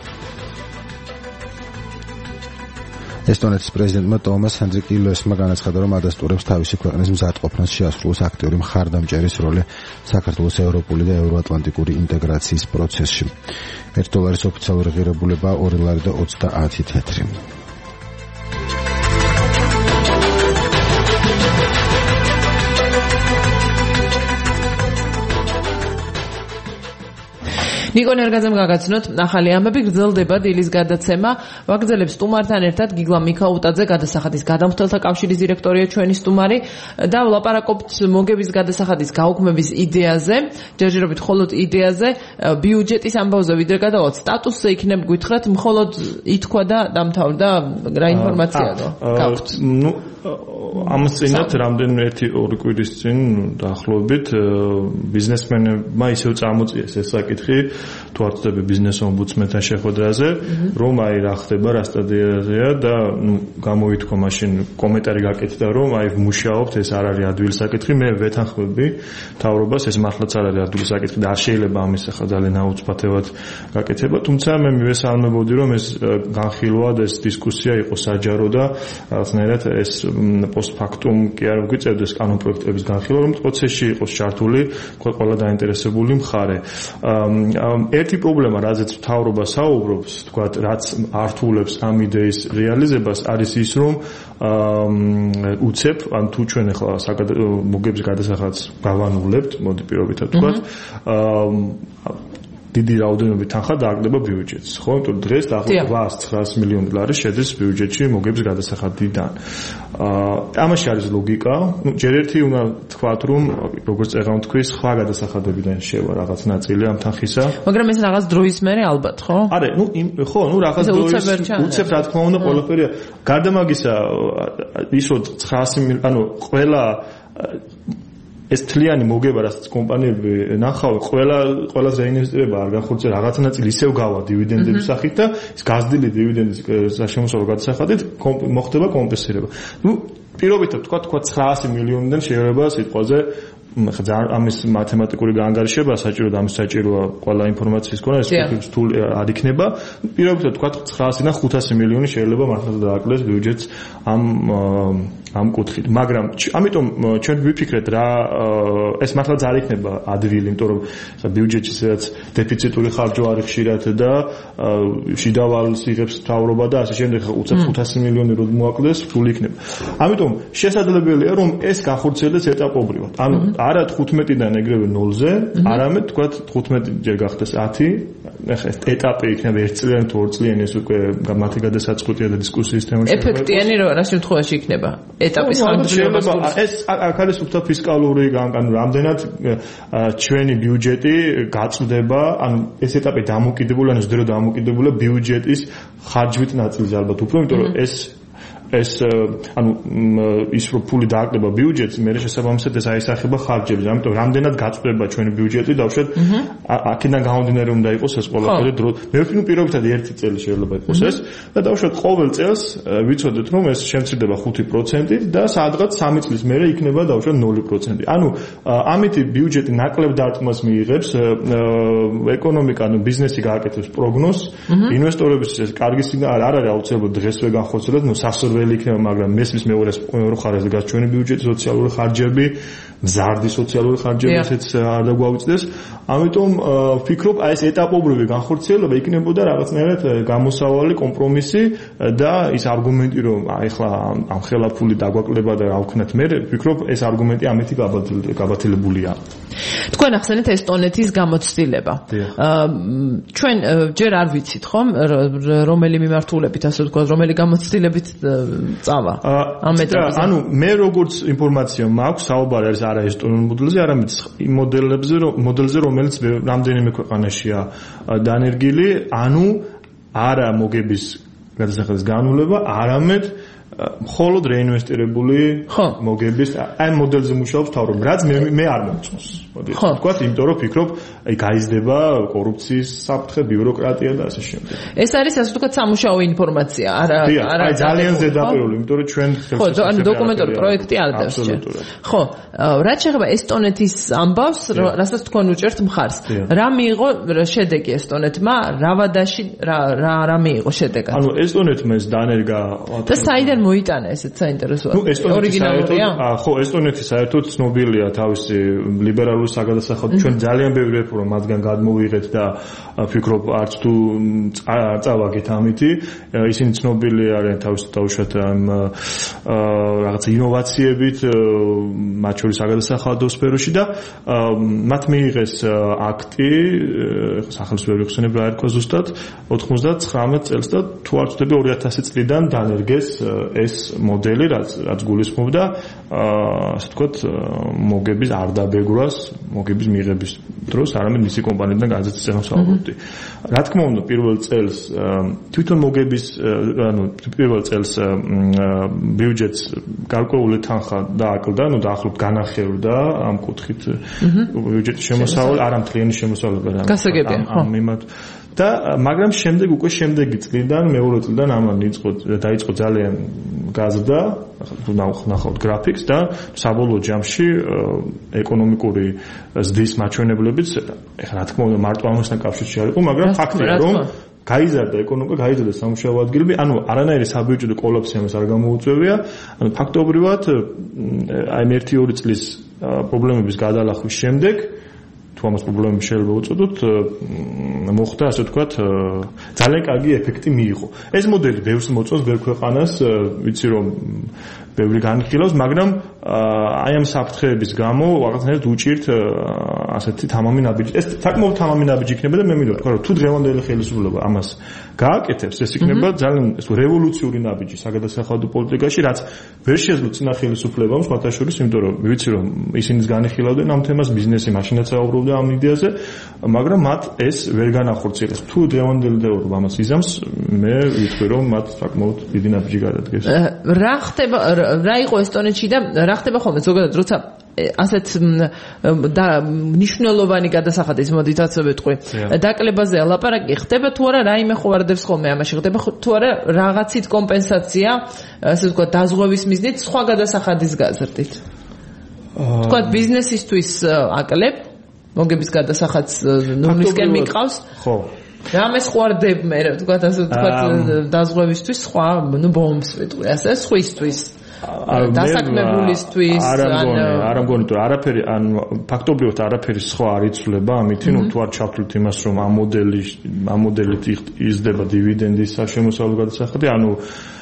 ესტონეთის პრეზიდენტმა ტომას ჰენდრიკ ილვესმა განაცხადა, რომ ადასტურებს თავისი ქვეყნის მზადყოფნას შეასრულოს აქტიური მხარდამჭერის როლი საქართველოს ევროპული და ევროატლანტიკური ინტეგრაციის პროცესში. $1 ოფიციალური ღირებულება $2.30. ნიკო ნერგაძემ გაგაცნოთ ახალი ამბები, გრძელდება დილის გადაცემა. ვაგრძელებს სტუმართან ერთად გიგლა მიქაუტაძე, გადასახადის გადამხდელთა კავშირის დირექტორია ჩვენი სტუმარი და ვლაპარაკობთ მოგების გადასახადის გაუქმების იდეაზე, ჯერჯერობით მხოლოდ იდეაზე, ბიუჯეტის ამბავზე ვიდრე გადავალთ, სტატუსზე იქნებ გითხრათ, მხოლოდ ითქვა და დამთავრდა, რა ინფორმაციაა გაქვთ? ამას წინათ რამდენიმე 1-2 კვირის წინ დაახლოებით ბიზნესმენებმა ისევ წამოწიეს ეს საკითხი თუ არ ვწდები ბიზნეს ომბუდსმენთან შეხვედრაზე, რომ აი რა ხდება, რა სტადიაზეა და გამოითქვა მაშინ კომენტარი გაკეთდა, რომ აი ვმუშაობთ, ეს არ არის ადვილი საკითხი, მე ვეთანხმები მთავრობას, ეს მართლაც არ არის ადვილი საკითხი და არ შეიძლება ამის ახლა ძალიან აუცბათევად გაკეთება, თუმცა მე მივესალმებოდი, რომ ეს განხილვა და ეს დისკუსია იყოს საჯარო და რაღაცნაირად ეს პოსტფაქტუმ კი არ გვიწევდეს კანონპროექტების განხილვა, რომ პროცესში იყოს ჩართული ყველა დაინტერესებული მხარე. ერთი პრობლემა, რაზეც მთავრობა საუბრობს, თქვათ, რაც ართულებს ამ იდეის რეალიზებას, არის ის, რომ უცებ, ან თუ ჩვენ ახლა მოგების გადასახადს გავანულებთ, მოდი პირობითად თქვათ, დიდი რაოდენობით თანხა დააგდება ბიუჯეტს, ხო? იმიტომ რომ დღეს დაახლოებით $800 მილიონი შედის ბიუჯეტში მოგების გადასახადიდან. ამაში არის ლოგიკა. ჯერ ერთი უნდა თქვათ, რომ როგორც წეგავ თქვი, სხვა გადასახადებიდან შევა რაღაც ნაწილი ამ თანხისა. მაგრამ ეს რაღაც დროის მერე ალბათ, ხო? არა, ხო, რაღაც დროის უცებ რა თქმა უნდა ყველაფერია. გარდა მაგისა, ის რომ 900 მილიონი, ანუ ყველა ეს თლიანი მოგება, რასაც კომპანიები ნახავენ, ყველას რეინვესტირება არ განხორციელდება, რაღაც ნაწილი ისევ გავა დივიდენდების სახით და ეს გაზრდილი დივიდენდის საშემოსავლო გადასახადით მოხდება კომპენსირება. პირობითად თქვა 900 მილიონიდან შეიძლება სიტყვაზე ამის მათემატიკური გაანგარიშება საჭიროა ამის საჭიროა ყველა ინფორმაციის ქონა ეს რთული არ იქნება პირობითად თქვა 900-დან 500 მილიონი შეიძლება მართლა დააკლდეს ბიუჯეტს ამ კუთხით მაგრამ ამიტომ ჩვენ ვიფიქრეთ რა ეს მართლა ძალიან იქნება ადვილი იმიტომ რომ ბიუჯეტში სადაც დეფიციტური ხარჯვა არის ხშირად და შიდავალს იღებს მთავრობა და ასე შემდეგ უცებ 500 მილიონი რო მოაკლდეს რთული იქნება ამიტომ შესაძლებელია რომ ეს განხორციელდეს ეტაპობრივად ანუ არა 15-დან ეგრევე 0-ზე, არამედ თქვა 15 ჯერ გახდეს 10. ეხლა ეტაპი იქნება 1 წლიანი თუ 2 წლიანი ეს უკვე მათი გადასაწყვეტია და დისკუსიის თემაში. ეფექტიანი რა შემთხვევაში იქნება? ეტაპის ხანგრძლივობა. ეს აქ არის უბრალოდ ფისკალური ანუ რამდენად ჩვენი ბიუჯეტი გაწვდება, ანუ ეს ეტაპი დამოკიდებული, ანუ ზდერო დამოკიდებულია ბიუჯეტის ხარჯვით ნაწილზე ალბათ უფრო, იმიტომ რომ ეს ანუ ის რო ფული დააკლდება ბიუჯეტს, მე შესაბამისად ეს აისახება ხარჯებს. ამიტომ რამდენად გაწვდება ჩვენი ბიუჯეტი, დავუშვათ აქედან გამომდინარე უნდა იყოს ეს ყველაფერი დრო. მე ვფიქრობ პირობითად 1 წელი შეიძლება იყოს ეს და დავუშვათ ყოველ წელს ვიცოდეთ რომ ეს შემცირდება 5%-ით და სადღაც 3 წლის მერე იქნება დავუშვათ 0%. ანუ ამითი ბიუჯეტი ნაკლებ დარტყმას მიიღებს, ეკონომიკა, ანუ ბიზნესი გააკეთებს პროგნოზს, ინვესტორების ეს კარგი სიგნალი არ არის აუცილებლად დღესვე განხორციელდეს, ნუ სასურველი იქნება, მაგრამ მესმის მეორე მხარეს დგას ჩვენი ბიუჯეტი, სოციალური ხარჯები, მზარდი სოციალური ხარჯები, ესეც არ დაგვაუწყდეს. ამიტომ ვფიქრობ, აი ეს ეტაპობრივი განხორციელება იქნებოდა რაღაცნაირად გამოსავალი კომპრომისი და ის არგუმენტი, რომ აი ახლა ამ ხელაფული დაგვაკლდება და რა ვქნათ მე, ვფიქრობ, ეს არგუმენტი ამითი გაბათილებულია. თქვენ ახსენეთ ესტონეთის გამოცდილება. ჩვენ ჯერ არ ვიცით ხომ, რომელი მიმართულებით, ასე ვთქვათ, რომელი გამოცდილებით წავა ამ ეტაპზე. ანუ მე როგორც ინფორმაცია მაქვს, საუბარი არის არა ესტონურ მოდელზე, არამედ იმ მოდელზე, რომელიც რამდენიმე ქვეყანაშია დანერგილი, ანუ არა მოგების გადასახადის განულება, არამედ მხოლოდ რეინვესტირებული მოგების აი მოდელზე მუშაობს თავრობა, რაც მე არ მომწონს. თქვათ, იმიტომ რომ ფიქრობ, აი გაიზრდება კორუფციის საფრთხე, ბიუროკრატია და ასე შემდეგ. ეს არის ასე ვთქვათ სამუშაო ინფორმაცია, არა აი ძალიან ზედაპირული, იმიტომ რომ ჩვენ ხო, ანუ დოკუმენტური პროექტი არ დასჭირ. ხო, რაც შეეხება ესტონეთის ამბავს, რასაც თქვენ უჭერთ მხარს. რა მიიღო შედეგი ესტონეთმა, რა ვადაში რა მიიღო შედეგად? ანუ ესტონეთმა ეს დანერგა და საიდან მოიტანა ესეც საინტერესოა. ორიგინალურია? ხო, ესტონეთი საერთოდ ცნობილია თავისი ლიბერალური საგადასახადო. ჩვენ ძალიან ბევრი რეფორმა მათგან გადმოვიღეთ და ვფიქრობ, არც თუ წავაგეთ ამითი. ისინი ცნობილი არიან თავისთავად ამ რაღაც ინოვაციებით, მათ შორის საგადასახადო სფეროში და მათ მიიღეს აქტი, სახელმწიფო ბევრი ხსენებ რა ერქვა ზუსტად 99 წელს და თუ არ ვცდები 2000 წლიდან დანერგეს ეს მოდელი, რაც გულისხმობდა ასე ვთქვათ მოგების არ დაბეგრვას, მოგების მიღების დროს, არამედ მისი კომპანიიდან განზრახვის აღმოსავლეთი. რა თქმა უნდა, პირველ წელს თვითონ მოგების, ანუ პირველ წელს ბიუჯეტს გარკვეული თანხა დააკლდა, ну დაახლოებით განახევრდა ამ კუთხით ბიუჯეტის შემოსავალი, არა მთლიანი შემოსავლება. გასაგებია, ხო. და მაგრამ შემდეგ უკვე შემდეგი წლიდან, მეორე წლიდან ამან დაიწყო ძალიან გაზრდა, თუ ნახავთ გრაფიკს და საბოლოო ჯამში ეკონომიკური ზრდის მაჩვენებლებით, ეხლა რა თქმა უნდა მარტო ამასთან კავშირში არ იყო, მაგრამ ფაქტია რომ გაიზარდა ეკონომიკა, გაიზარდა სამუშაო ადგილები, ანუ არანაირი საბიუჯეტო კოლაფსი ამას არ გამოუწევია, ანუ ფაქტობრივად აი 1-2 წლის პრობლემების გადალახვის შემდეგ თუ ამას პრობლემები შეიძლება უწოდოთ, მოხდა ასე ვთქვათ, ძალიან კარგი ეფექტი მიიღო. ეს მოდელი ბევრს მოწონს, ბევრ ქვეყანას, ვიცი რომ ბევრი განიხილავს, მაგრამ აი ამ საფრთხეების გამო რაღაცნაირად უჭირთ ასეთი თამამი ნაბიჯი. ეს საკმაოდ თამამი ნაბიჯი იქნება და მე მინდა ვთქვა, რომ თუ დღევანდელი ხელისუფლება ამას გააკეთებს, ეს იქნება ძალიან რევოლუციური ნაბიჯი საგადასახადო პოლიტიკაში, რაც ვერ შეძლო წინა ხელისუფლებამ, სხვათა შორის, იმიტომ რომ ვიცი რომ ისინიც განიხილავდნენ ამ თემას, ბიზნესი მაშინაც საუბრობდა ამ იდეაზე, მაგრამ მათ ეს ვერ განახორციელეს. თუ დღევანდელი დევრობა ამას იზამს, მე ვიტყვი რომ მათ საკმაოდ დიდი ნაბიჯი გადადგეს. რა ხდება, რა იყო ესტონეთში და რა ხდება ხოლმე ზოგადად, როცა ასეთ მნიშვნელოვანი გადასახადის მოდით ასე ვიტყვი. დაკლებაზე ლაპარაკი ხდება თუ არა, რაიმე ხოვარდებს ხოლმე ამაში ხდება თუ არა რაღაცით კომპენსაცია, ასე ვთქვათ, დაზღვევის მიზნით სხვა გადასახადის გაზრდით. თქვა ბიზნესისთვის აკლებ მოგების გადასახადს ნულისკენ მიყავს ხო რამე სხვარდებ მე თქვა ასე თქვა დაზღვევისთვის სხვა ბომბს ვიტყვი ასე სხვისთვის დასაქმებულისთვის არ მგონი თუ არაფერი ან ფაქტობრივად არაფერი სხვა არ იცვლება ამითი თუ არ ჩავთვლით იმას რომ ამ მოდელით იზრდება დივიდენდის შემოსავლის გადასახადი ანუ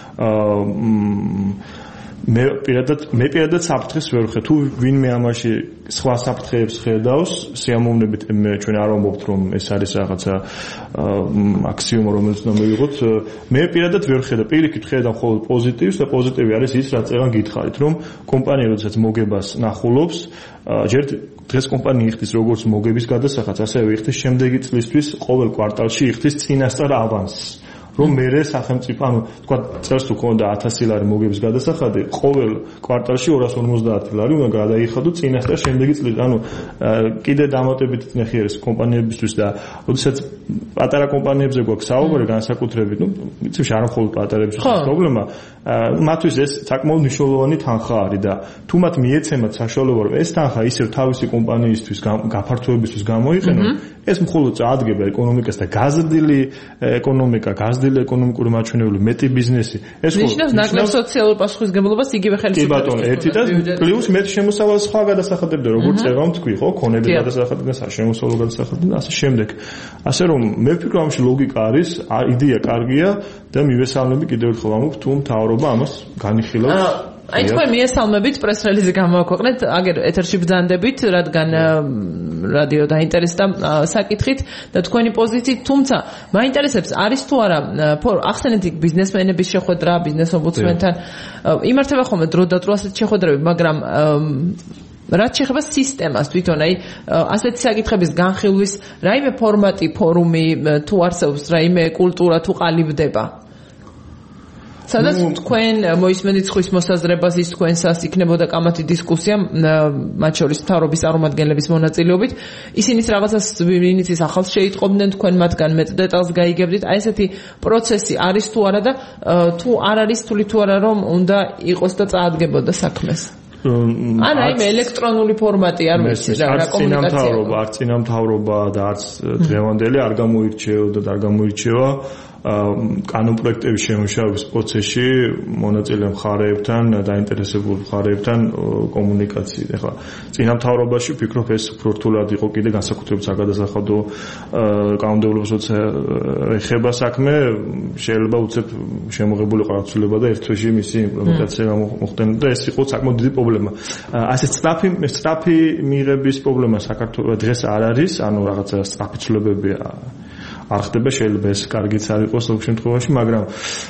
მე პირადად საფრთხეს ვერ ვხედავ თუ ვინმე ამაში სხვა საფრთხეებს ხედავს სიამოვნებით ჩვენ არ ვამბობთ რომ ეს არის რაღაცა აქსიომა რომელიც უნდა მივიღოთ მე პირადად ვერ ვხედავ პირიქით ვხედავ მხოლოდ პოზიტივს და პოზიტივი არის ის რაც ეგან გითხარით რომ კომპანია როდესაც მოგებას ნახულობს ჯერ დღეს კომპანია იხდის როგორც მოგების გადასახადს ასევე იხდის შემდეგი წლისთვის ყოველ კვარტალში იხდის წინასწარ ავანსს რომ მერე სახელმწიფო ანუ თქვა წელს თუ ქონდა 1000 ლარი მოგების გადასახადი ყოველ კვარტალში 250 ლარი უნდა გადაიხადო წინასწარ შემდეგი წლით ანუ კიდე დამატებით ნახი არის კომპანიებისთვის და ოდესაც პატარა კომპანიებზე გვაქვს საუბარი განსაკუთრებით ნუ იცი არ მხოლოდ პატარების პრობლემა მათთვის ეს საკმაოდ მნიშვნელოვანი თანხა არის და თუ მათ მიეცემათ საშუალება რომ ეს თანხა ისევ თავისი კომპანიისთვის გაფართოებისთვის გამოიყენონ ეს მხოლოდ წაადგება ეკონომიკას და გაზრდილი ეკონომიკა გაზრდილი ეკონომიკური მაჩვენებლები მეტი ბიზნესი ეს ნიშნავს ნაკლებ სოციალურ პასუხისმგებლობას იგივე ხელისუფლების კი ბატონო ერთი და პლუს მეტი შემოსავალი სხვა გადასახადებდა როგორც წევამ თქვი ხო ქონების გადასახადი და საშემოსავლო გადასახადი და ასე შემდეგ ასე რომ მე ვფიქრობ ამაში ლოგიკა არის იდეა კარგია და მივესალმები კიდევ ერთხელ ამბობ თუ მთავრობა ამას განიხილავს აი თქვენ მიესალმებით პრეს-რელიზი გამოაქვეყნეთ აგერ ეთერში ბრძანდებით რადგან რადიო დაინტერესდა საკითხით და თქვენი პოზიციით თუმცა მაინტერესებს არის თუ არა ახსენეთ იქ ბიზნესმენების შეხვედრა ბიზნეს ომბუდსმენთან იმართება ხოლმე დრო და დრო ასეთ შეხვედრები მაგრამ რაც შეეხება სისტემას თვითონ აი ასეთი საკითხების განხილვის რაიმე ფორმატი ფორუმი თუ არსებობს რაიმე კულტურა თუ ყალიბდება სადაც თქვენ მოისმენთ ხვის მოსაზრებას ის თქვენსას იქნებოდა კამათი დისკუსია მათ შორის მთავრობის წარმომადგენლების მონაწილეობით ისინიც რაღაცას ვინიც ის ახალს შეიტყობდნენ თქვენ მათგან მეტ დეტალს გაიგებდით აი ესეთი პროცესი არის თუ არა და თუ არ არის თვლი თუ არა რომ უნდა იყოს და წაადგებოდა საქმეს ან აი ელექტრონული ფორმატი არ ვიცი რა კომუნიკაცია არც წინამთავრობა და არც დღევანდელი არ გამოირჩეოდა და არ გამოირჩევა კანონპროექტების შემუშავების პროცესში მონაწილე მხარეებთან დაინტერესებულ მხარეებთან კომუნიკაციით. ეხლა წინამთავრობაში ვფიქრობ ეს უფრო რთულად იყო კიდე განსაკუთრებით საგადასახადო კანონმდებლობას როცა ეხება საქმე შეიძლება უცებ შემოღებული ყარაცულება და ერთ თვეში მისი იმპლემენტაცია მოხდენოდა და ეს იყო საკმაოდ დიდი პრობლემა. ასეთ სწრაფი მიღების პრობლემა საქართველოს დღეს არ არის, ანუ რაღაცა სწრაფი ცვლილებებია არ ხდება შეიძლება ეს კარგიც არ იყოს ყოველ შემთხვევაში მაგრამ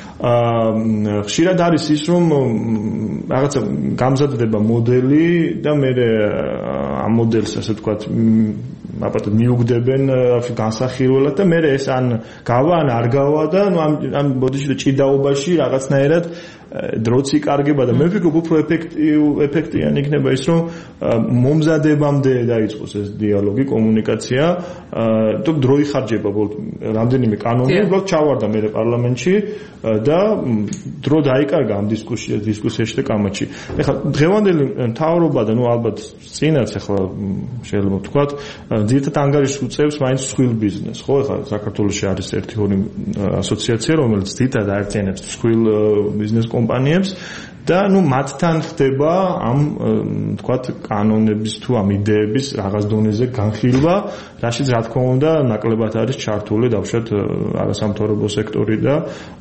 ხშირად არის ის რომ რაღაცა გამზადდება მოდელი და მე ამ მოდელს ასე ვთქვათ აბატონო მიუგდებენ განსახილველად და მე ეს ან გავა ან არ გავა და ნუ ამ ბოდიში ჭიდაობაში რაღაცნაირად დროც იკარგება და მე ვფიქრობ უფრო ეფექტიანი იქნება ის რომ მომზადებამდე დაიწყოს ეს დიალოგი კომუნიკაცია თუ დრო იხარჯება რამდენიმე კანონი უბრალოდ ჩავარდა მე პარლამენტში და დრო დაიკარგა ამ დისკუსიაში და კამათში ეხლა დღევანდელი მთავრობა და ნუ ალბათ წინაც ეხლა შეიძლება ვთქვათ ძირითადად ანგარიშს უწევს მაინც მსხვილ ბიზნესს ხო ეხლა საქართველოში არის 1-2 ასოციაცია რომელიც ძირითადად აერთიანებს მსხვილ ბიზნეს კომპანიებს და ნუ მათთან ხდება ამ თქვათ კანონების თუ ამ იდეების რაღაც დონეზე განხილვა, რაშიც რა თქმა უნდა ნაკლებად არის ჩართული დავშოთ არასამთავრობო სექტორი და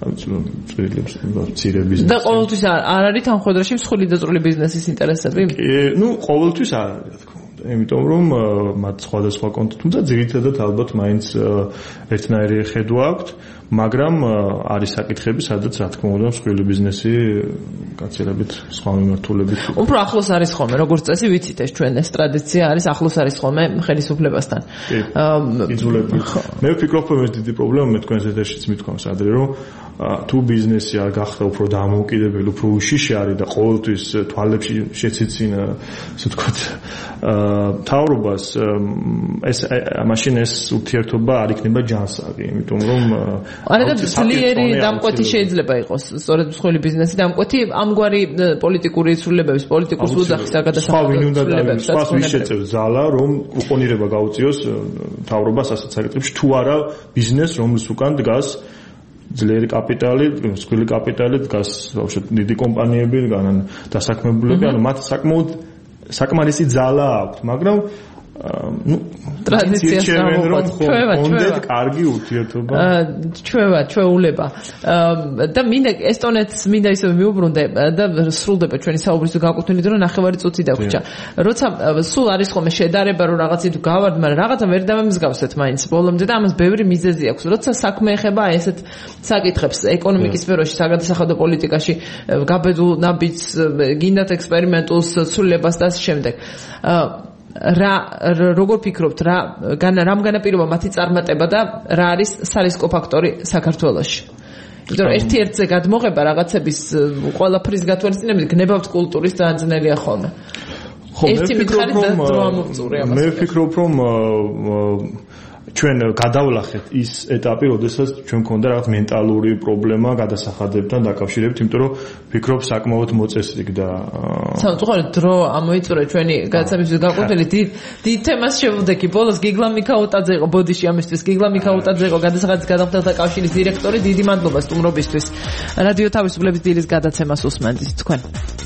მცირე ბიზნესი. და ყოველთვის არ არის თანხმდროში მსხვილი დაწვრილი ბიზნესის ინტერესები? ნუ ყოველთვის არ არის რა თქმა უნდა. იმიტომ რომ მათ სხვადასხვა კონტექსტ თუმცა ძირითადად ალბათ მაინც ერთნაირი ხედვა აქვთ მაგრამ არის საკითხები სადაც რა თქმა უნდა მსხვილი ბიზნესი გაცილებით სხვა მიმართულებით უფრო ახლოს არის ხოლმე როგორც წესი ვიცით ეს ჩვენ ეს ტრადიცია არის ახლოს არის ხოლმე ხელისუფლებასთან იძულები მე ვფიქრობ რომ ეს დიდი პრობლემა მე თქვენს ეთერშიც მithქვამს ადრე რომ თუ ბიზნესი არ გახდა უფრო დამოუკიდებელი უფრო უშიში არის და ყოველთვის თვალებში შეცეცინა ასე ვთქვათ თავრობას ეს მაშინ ეს ურთიერთობა არ იქნება ჯანსაღი იმიტომ რომ არა და ძლიერი დამკვეთი შეიძლება იყოს, სწორედ მსხვილი ბიზნესი დამკვეთი ამგვარი პოლიტიკური ცვლილებების, პოლიტიკურ უძახის გადასახადებებს. სხვა ვის შეწევს ზალა, რომ უყონირება გაუწიოს მთავრობას ასეთ საკითხებში, თუ არა ბიზნესს, რომლის უკან დგას ძლიერი კაპიტალი, მსხვილი კაპიტალი დგას, ბავშვი დიდი კომპანიები, დასაქმებულები, ანუ მათ საკმაოდ საკმარისი ძალა აქვთ, მაგრამ ტრადიციას გამოვყოთ. კარგი ურთიერთობა. ჩვეულება. და მინდა ესტონეთს მინდა ისევ მიუბრუნდე და სრულდება ჩვენი საუბრის განკუთვნილი დრო ნახევარი წუთი დაგვრჩა. როცა სულ არის ხოლმე შედარება რომ რაღაცი თუ გავარდ, მაგრამ რაღაცა ვერ დამემსგავსეთ მაინც ბოლომდე და ამას ბევრი მიზეზი აქვს. როცა საქმე ეხება ესეთ საკითხებს ეკონომიკის სფეროში, საგადასახადო პოლიტიკაში, გაბედულ ნაბიჯს, გინდათ ექსპერიმენტულს, ცვლილებას და ამ შემდეგ. როგორ ფიქრობთ რამ განაპირობა მათი წარმატება და რა არის სარისკო ფაქტორი საქართველოში? იმიტომ რომ ერთ-ერთზე გადმოღება რაღაცების ყველაფრის გათვალისწინებით გნებავთ კულტურის ძალიან ძნელია ხოლმე. ერთი მითხარით დრო ამოვწურე ამას. მე ვფიქრობ რომ ჩვენ გადავლახეთ ის ეტაპი, როდესაც ჩვენ გქონდა რაღაც მენტალური პრობლემა გადასახადებთან დაკავშირებით, იმიტომ რომ ვფიქრობ საკმაოდ მოწესრიგდა. სამწუხაროდ დრო ამოიწურა ჩვენი გადაცემის განკუთვნილი დიდ თემას შევდექი. ბოლოს გიგლა მიქაუტაძე იყო ბოდიში ამისთვის. გიგლა მიქაუტაძე იყო გადასახადის გადამხდელთა კავშირის დირექტორი. დიდი მადლობა სტუმრობისთვის. რადიო თავისუფლების დილის გადაცემას უსმენთ თქვენ.